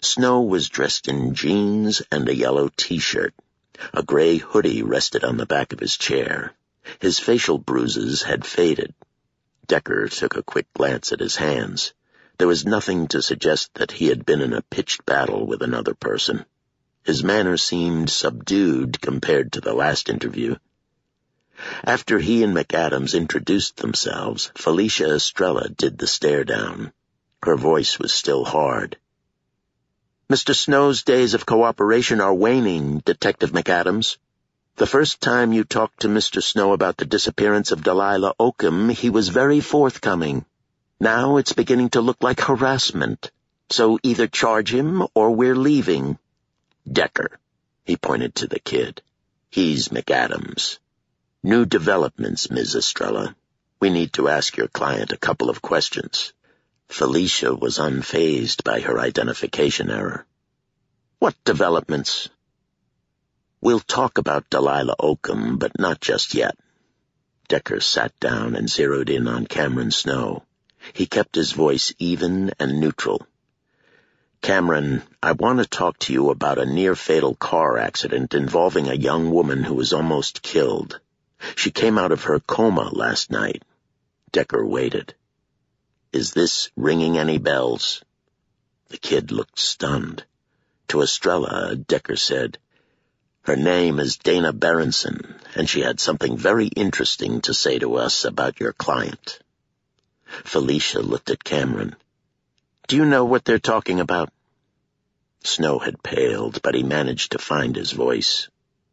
Snow was dressed in jeans and a yellow t-shirt. A gray hoodie rested on the back of his chair. His facial bruises had faded. Decker took a quick glance at his hands. There was nothing to suggest that he had been in a pitched battle with another person. His manner seemed subdued compared to the last interview. After he and McAdams introduced themselves, Felicia Estrella did the stare down. Her voice was still hard. "Mister Snow's days of cooperation are waning, Detective McAdams. The first time you talked to Mister Snow about the disappearance of Delilah Oakham, he was very forthcoming. Now it's beginning to look like harassment. So either charge him or we're leaving." "Decker," he pointed to the kid. "He's McAdams. New developments, Miz Estrella. We need to ask your client a couple of questions." Felicia was unfazed by her identification error. "What developments?" "We'll talk about Delilah Oakham, but not just yet." Decker sat down and zeroed in on Cameron Snow. He kept his voice even and neutral. "Cameron, I want to talk to you about a near-fatal car accident involving a young woman who was almost killed. She came out of her coma last night." Decker waited. "Is this ringing any bells?" The kid looked stunned. To Estrella, Decker said, "Her name is Dana Berenson, and she had something very interesting to say to us about your client." Felicia looked at Cameron. "Do you know what they're talking about?" Snow had paled, but he managed to find his voice.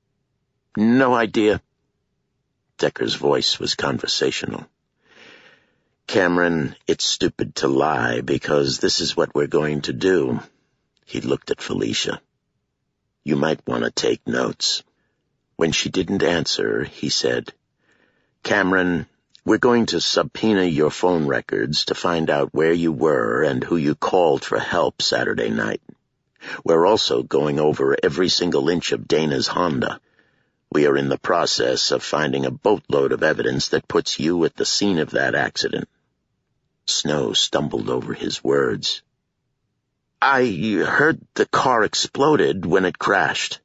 "No idea." Decker's voice was conversational. "Cameron, it's stupid to lie, because this is what we're going to do." He looked at Felicia. "You might want to take notes." When she didn't answer, he said, "Cameron, we're going to subpoena your phone records to find out where you were and who you called for help Saturday night. We're also going over every single inch of Dana's Honda. We are in the process of finding a boatload of evidence that puts you at the scene of that accident." Snow stumbled over his words. "I heard the car exploded when it crashed."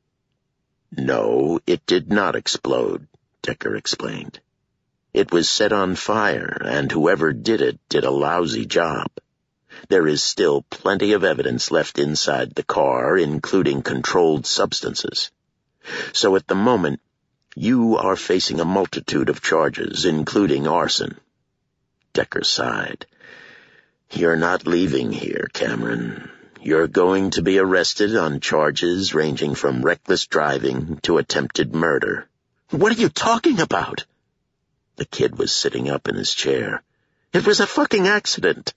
"No, it did not explode," Decker explained. "It was set on fire, and whoever did it did a lousy job. There is still plenty of evidence left inside the car, including controlled substances. So at the moment, you are facing a multitude of charges, including arson." Decker sighed. "You're not leaving here, Cameron. You're going to be arrested on charges ranging from reckless driving to attempted murder." "What are you talking about?" The kid was sitting up in his chair. "It was a fucking accident."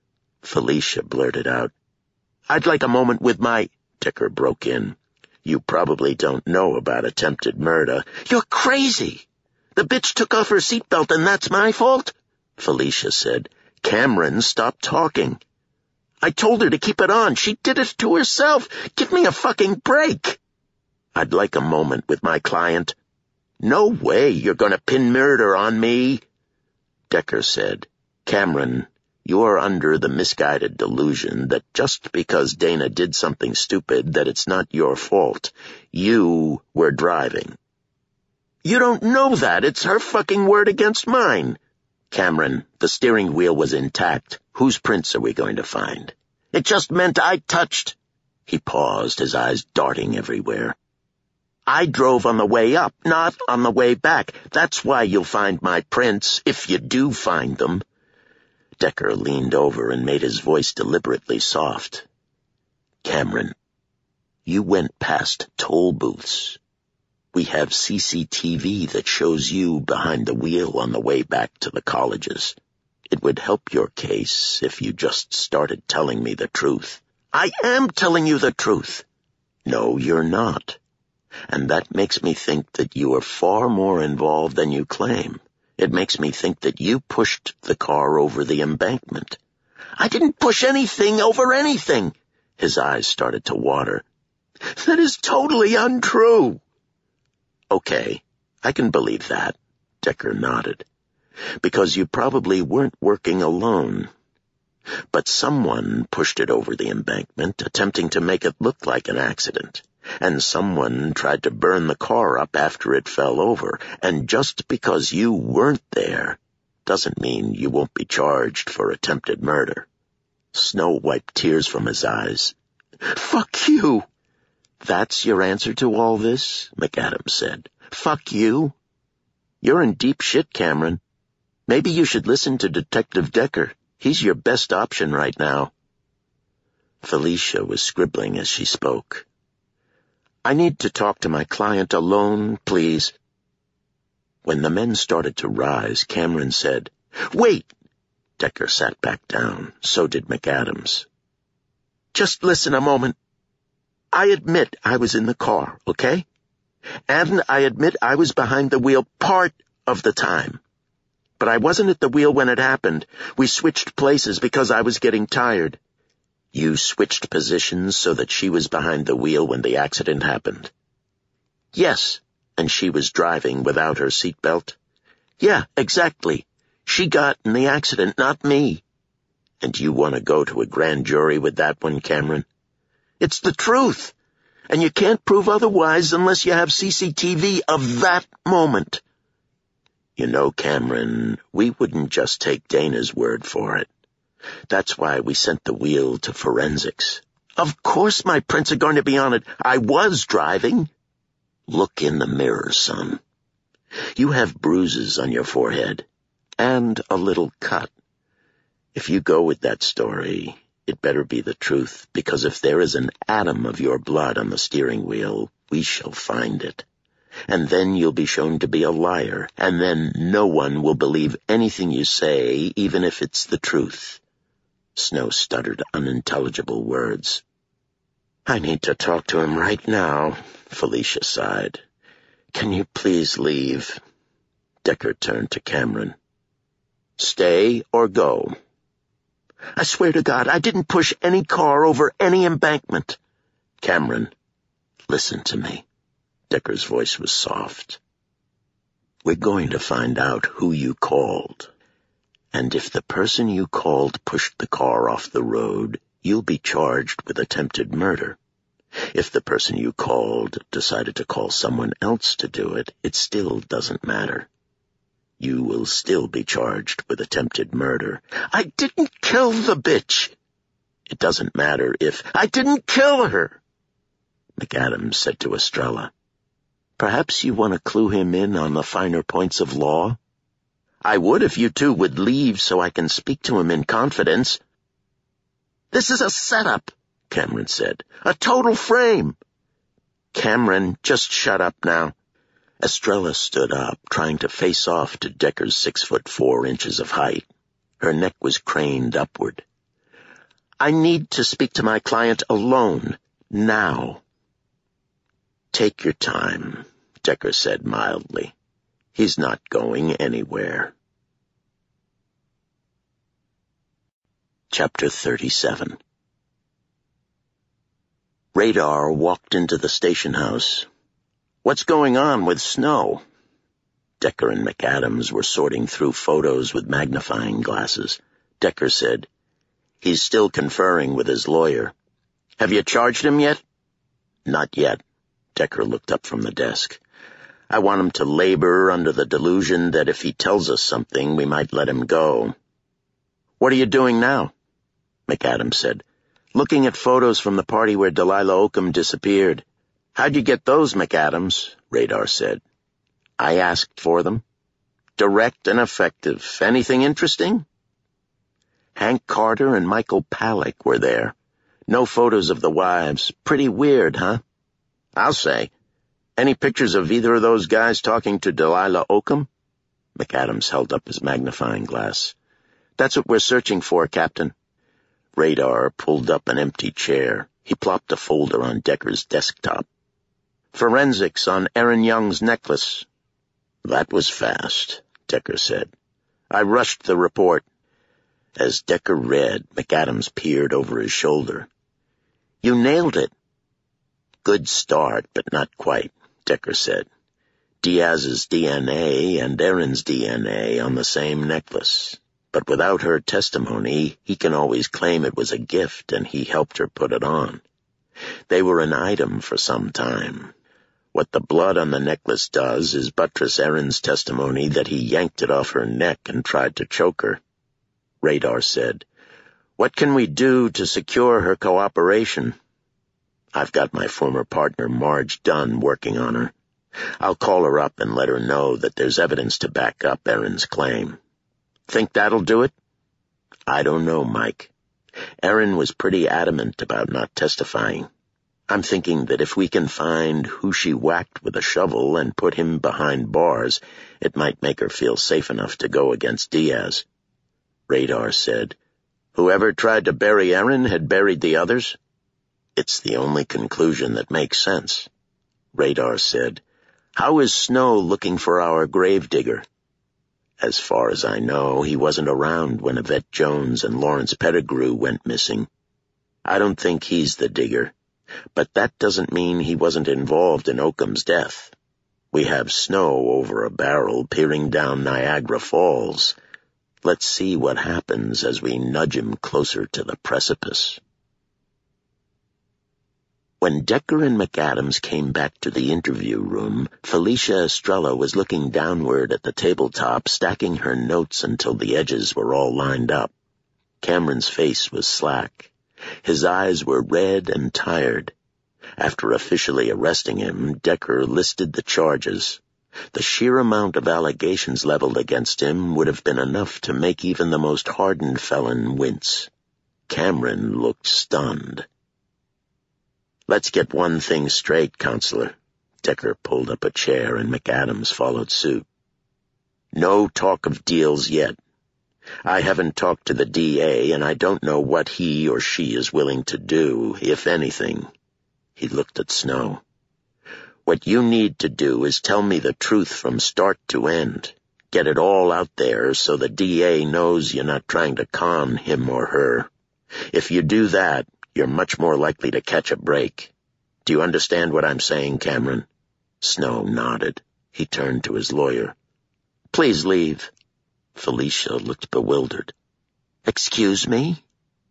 Felicia blurted out, "I'd like a moment with my—" Decker broke in. "You probably don't know about attempted murder." "You're crazy! The bitch took off her seatbelt and that's my fault?" Felicia said. "Cameron, stop talking." "I told her to keep it on. She did it to herself. Give me a fucking break." "I'd like a moment with my client." "No way you're going to pin murder on me." Decker said, "Cameron, you're under the misguided delusion that just because Dana did something stupid that it's not your fault. You were driving." "You don't know that. It's her fucking word against mine." "Cameron, the steering wheel was intact. Whose prints are we going to find?" "It just meant I touched—" He paused, his eyes darting everywhere. "I drove on the way up, not on the way back. That's why you'll find my prints, if you do find them." Decker leaned over and made his voice deliberately soft. "Cameron, you went past toll booths. We have C C T V that shows you behind the wheel on the way back to the colleges. It would help your case if you just started telling me the truth." "I am telling you the truth." "No, you're not. And that makes me think that you are far more involved than you claim. It makes me think that you pushed the car over the embankment." "I didn't push anything over anything." His eyes started to water. "That is totally untrue." "Okay, I can believe that," Decker nodded. "Because you probably weren't working alone. But someone pushed it over the embankment, attempting to make it look like an accident. And someone tried to burn the car up after it fell over. And just because you weren't there doesn't mean you won't be charged for attempted murder. Snow wiped tears from his eyes. Fuck you! That's your answer to all this? McAdams said. Fuck you? You're in deep shit, Cameron. Maybe you should listen to Detective Decker. He's your best option right now. Felicia was scribbling as she spoke. I need to talk to my client alone, please. When the men started to rise, Cameron said, Wait! Decker sat back down. So did McAdams. Just listen a moment. I admit I was in the car, okay? And I admit I was behind the wheel part of the time. But I wasn't at the wheel when it happened. We switched places because I was getting tired. You switched positions so that she was behind the wheel when the accident happened? Yes, and she was driving without her seatbelt? Yeah, exactly. She got in the accident, not me. And you want to go to a grand jury with that one, Cameron? It's the truth, and you can't prove otherwise unless you have C C T V of that moment. You know, Cameron, we wouldn't just take Dana's word for it. That's why we sent the wheel to forensics. Of course my prints are going to be on it. I was driving. Look in the mirror, son. You have bruises on your forehead and a little cut. If you go with that story, it better be the truth, because if there is an atom of your blood on the steering wheel, we shall find it. And then you'll be shown to be a liar, and then no one will believe anything you say, even if it's the truth. Snow stuttered unintelligible words. I need to talk to him right now, Felicia sighed. Can you please leave? Decker turned to Cameron. Stay or go? I swear to God, I didn't push any car over any embankment. Cameron, listen to me. Decker's voice was soft. We're going to find out who you called. And if the person you called pushed the car off the road, you'll be charged with attempted murder. If the person you called decided to call someone else to do it, it still doesn't matter. You will still be charged with attempted murder. I didn't kill the bitch. It doesn't matter if I didn't kill her, McAdams said to Estrella. Perhaps you want to clue him in on the finer points of law? I would if you two would leave so I can speak to him in confidence. This is a setup, Cameron said. A total frame. Cameron, just shut up now. Estrella stood up, trying to face off to Decker's six foot four inches of height. Her neck was craned upward. I need to speak to my client alone, now. Take your time, Decker said mildly. He's not going anywhere. Chapter thirty-seven. Radar walked into the station house. What's going on with Snow? Decker and McAdams were sorting through photos with magnifying glasses. Decker said, He's still conferring with his lawyer. Have you charged him yet? Not yet. Decker looked up from the desk. I want him to labor under the delusion that if he tells us something, we might let him go. What are you doing now? McAdams said. Looking at photos from the party where Delilah Oakham disappeared. How'd you get those, McAdams? Radar said. I asked for them. Direct and effective. Anything interesting? Hank Carter and Michael Palek were there. No photos of the wives. Pretty weird, huh? I'll say. Any pictures of either of those guys talking to Delilah Oakham? McAdams held up his magnifying glass. That's what we're searching for, Captain. Radar pulled up an empty chair. He plopped a folder on Decker's desktop. Forensics on Erin Young's necklace. That was fast, Decker said. I rushed the report. As Decker read, McAdams peered over his shoulder. You nailed it. Good start, but not quite, Decker said. Diaz's D N A and Erin's D N A on the same necklace. But without her testimony, he can always claim it was a gift and he helped her put it on. They were an item for some time. What the blood on the necklace does is buttress Erin's testimony that he yanked it off her neck and tried to choke her. Radar said, "What can we do to secure her cooperation?" "I've got my former partner Marge Dunn working on her. I'll call her up and let her know that there's evidence to back up Erin's claim." "Think that'll do it?" "I don't know, Mike. Erin was pretty adamant about not testifying. I'm thinking that if we can find who she whacked with a shovel and put him behind bars, it might make her feel safe enough to go against Diaz." Radar said, "Whoever tried to bury Erin had buried the others?" "It's the only conclusion that makes sense." Radar said, "How is Snow looking for our gravedigger?" "As far as I know, he wasn't around when Yvette Jones and Lawrence Pettigrew went missing. I don't think he's the digger, but that doesn't mean he wasn't involved in Oakham's death. We have Snow over a barrel peering down Niagara Falls. Let's see what happens as we nudge him closer to the precipice." When Decker and McAdams came back to the interview room, Felicia Estrella was looking downward at the tabletop, stacking her notes until the edges were all lined up. Cameron's face was slack. His eyes were red and tired. After officially arresting him, Decker listed the charges. The sheer amount of allegations leveled against him would have been enough to make even the most hardened felon wince. Cameron looked stunned. "Let's get one thing straight, Counselor." Decker pulled up a chair and McAdams followed suit. "No talk of deals yet. I haven't talked to the D A, and I don't know what he or she is willing to do, if anything." He looked at Snow. "What you need to do is tell me the truth from start to end. Get it all out there so the D A knows you're not trying to con him or her. If you do that, you're much more likely to catch a break. Do you understand what I'm saying, Cameron?" Snow nodded. He turned to his lawyer. "Please leave." Felicia looked bewildered. "Excuse me?"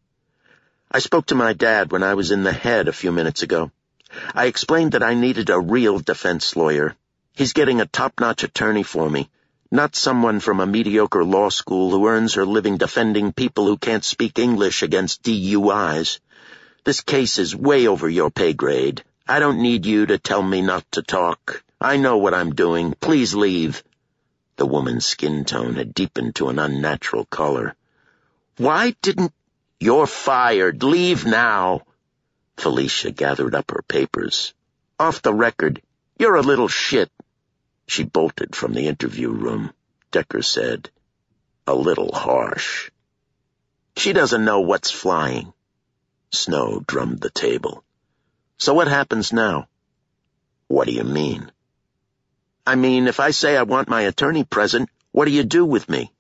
"I spoke to my dad when I was in the head a few minutes ago. I explained that I needed a real defense lawyer. He's getting a top-notch attorney for me, not someone from a mediocre law school who earns her living defending people who can't speak English against D U Is. This case is way over your pay grade. I don't need you to tell me not to talk. I know what I'm doing. Please leave." The woman's skin tone had deepened to an unnatural color. "Why didn't—" "You're fired. Leave now." Felicia gathered up her papers. "Off the record, you're a little shit." She bolted from the interview room. Decker said, "A little harsh." "She doesn't know what's flying." Snow drummed the table. "So what happens now?" "What do you mean?" "I mean, if I say I want my attorney present, what do you do with me?"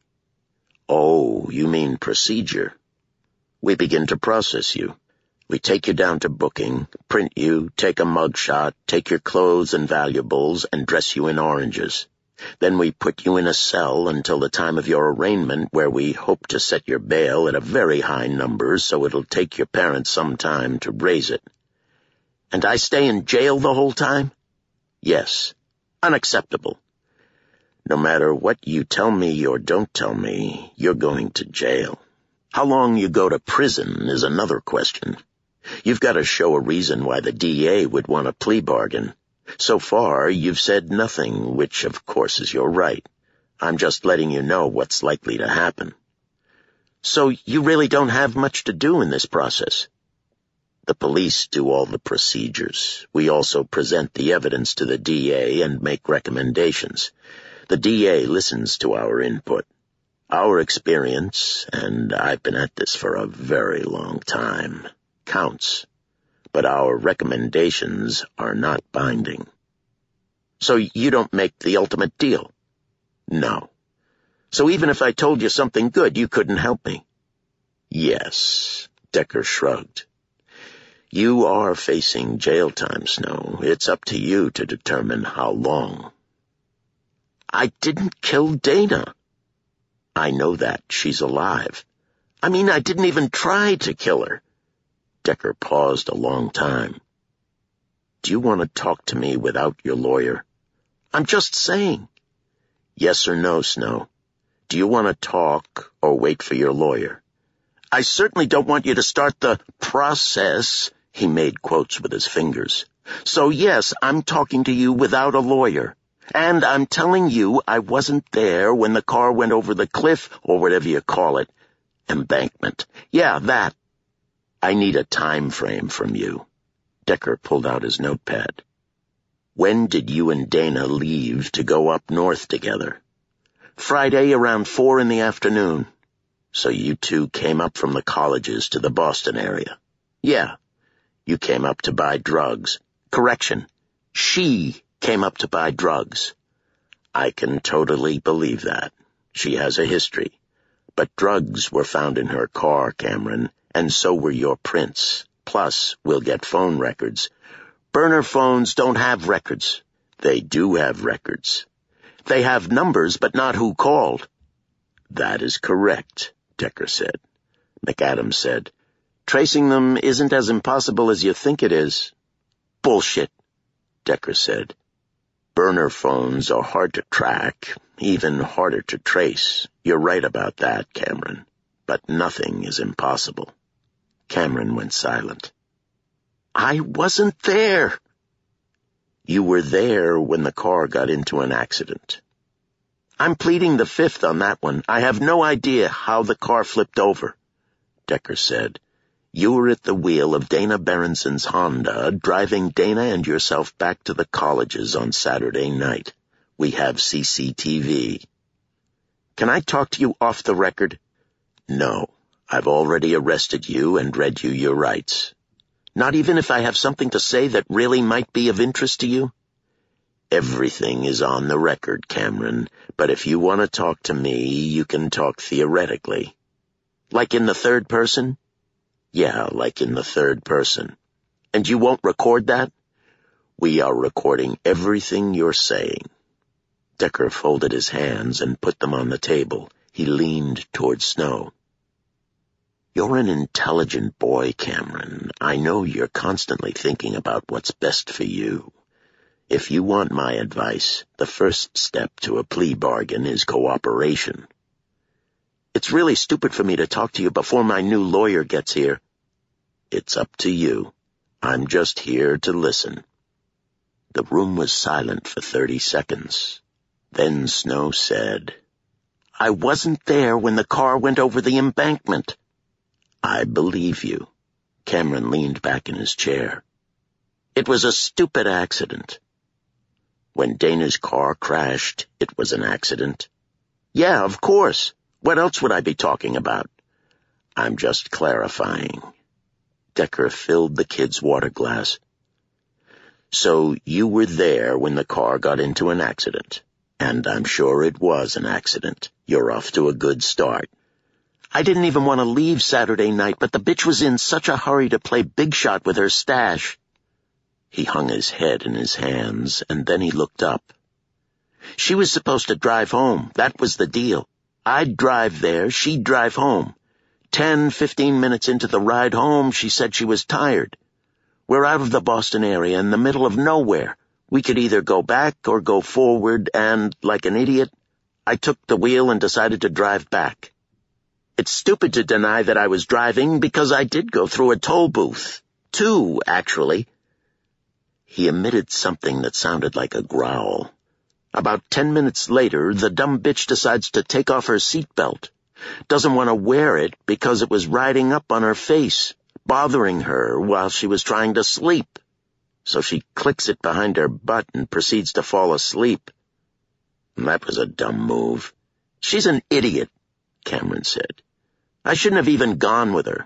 "Oh, you mean procedure. We begin to process you. We take you down to booking, print you, take a mug shot, take your clothes and valuables, and dress you in oranges. Then we put you in a cell until the time of your arraignment, where we hope to set your bail at a very high number so it'll take your parents some time to raise it." "And I stay in jail the whole time?" "Yes." "Unacceptable." "No matter what you tell me or don't tell me, you're going to jail. How long you go to prison is another question. You've got to show a reason why the D A would want a plea bargain. So far, you've said nothing, which of course is your right. I'm just letting you know what's likely to happen." "So you really don't have much to do in this process?" "The police do all the procedures. We also present the evidence to the D A and make recommendations. The D A listens to our input. Our experience, and I've been at this for a very long time, counts. But our recommendations are not binding." "So you don't make the ultimate deal?" "No." "So even if I told you something good, you couldn't help me?" "Yes." Decker shrugged. "You are facing jail time, Snow. It's up to you to determine how long." "I didn't kill Dana." I know that. She's alive. I mean, I didn't even try to kill her. Decker paused a long time. Do you want to talk to me without your lawyer? I'm just saying. Yes or no, Snow? Do you want to talk or wait for your lawyer? I certainly don't want you to start the process. He made quotes with his fingers. So yes, I'm talking to you without a lawyer. And I'm telling you I wasn't there when the car went over the cliff, or whatever you call it. Embankment. Yeah, that. I need a time frame from you. Decker pulled out his notepad. When did you and Dana leave to go up north together? Friday around four in the afternoon. So you two came up from the colleges to the Boston area. Yeah. You came up to buy drugs. Correction. She came up to buy drugs. I can totally believe that. She has a history. But drugs were found in her car, Cameron, and so were your prints. Plus, we'll get phone records. Burner phones don't have records. They do have records. They have numbers, but not who called. That is correct, Decker said. McAdams said, Tracing them isn't as impossible as you think it is. Bullshit, Decker said. Burner phones are hard to track, even harder to trace. You're right about that, Cameron. But nothing is impossible. Cameron went silent. I wasn't there. You were there when the car got into an accident. I'm pleading the fifth on that one. I have no idea how the car flipped over. Decker said, You were at the wheel of Dana Berenson's Honda, driving Dana and yourself back to the colleges on Saturday night. We have C C T V. Can I talk to you off the record? No. I've already arrested you and read you your rights. Not even if I have something to say that really might be of interest to you? Everything is on the record, Cameron, but if you want to talk to me, you can talk theoretically. Like in the third person? Yeah, like in the third person. And you won't record that? We are recording everything you're saying. Decker folded his hands and put them on the table. He leaned toward Snow. You're an intelligent boy, Cameron. I know you're constantly thinking about what's best for you. If you want my advice, the first step to a plea bargain is cooperation. It's really stupid for me to talk to you before my new lawyer gets here. It's up to you. I'm just here to listen. The room was silent for thirty seconds. Then Snow said, I wasn't there when the car went over the embankment. I believe you. Cameron leaned back in his chair. It was a stupid accident. When Dana's car crashed, it was an accident. Yeah, of course. What else would I be talking about? I'm just clarifying. Decker filled the kid's water glass. So you were there when the car got into an accident. And I'm sure it was an accident. You're off to a good start. I didn't even want to leave Saturday night, but the bitch was in such a hurry to play big shot with her stash. He hung his head in his hands, and then he looked up. She was supposed to drive home. That was the deal. I'd drive there, she'd drive home. Ten, fifteen minutes into the ride home, she said she was tired. We're out of the Boston area, in the middle of nowhere. We could either go back or go forward, and, like an idiot, I took the wheel and decided to drive back. It's stupid to deny that I was driving, because I did go through a toll booth. Two, actually. He emitted something that sounded like a growl. About ten minutes later, the dumb bitch decides to take off her seatbelt. Doesn't want to wear it because it was riding up on her face, bothering her while she was trying to sleep. So she clicks it behind her butt and proceeds to fall asleep. That was a dumb move. She's an idiot, Cameron said. I shouldn't have even gone with her.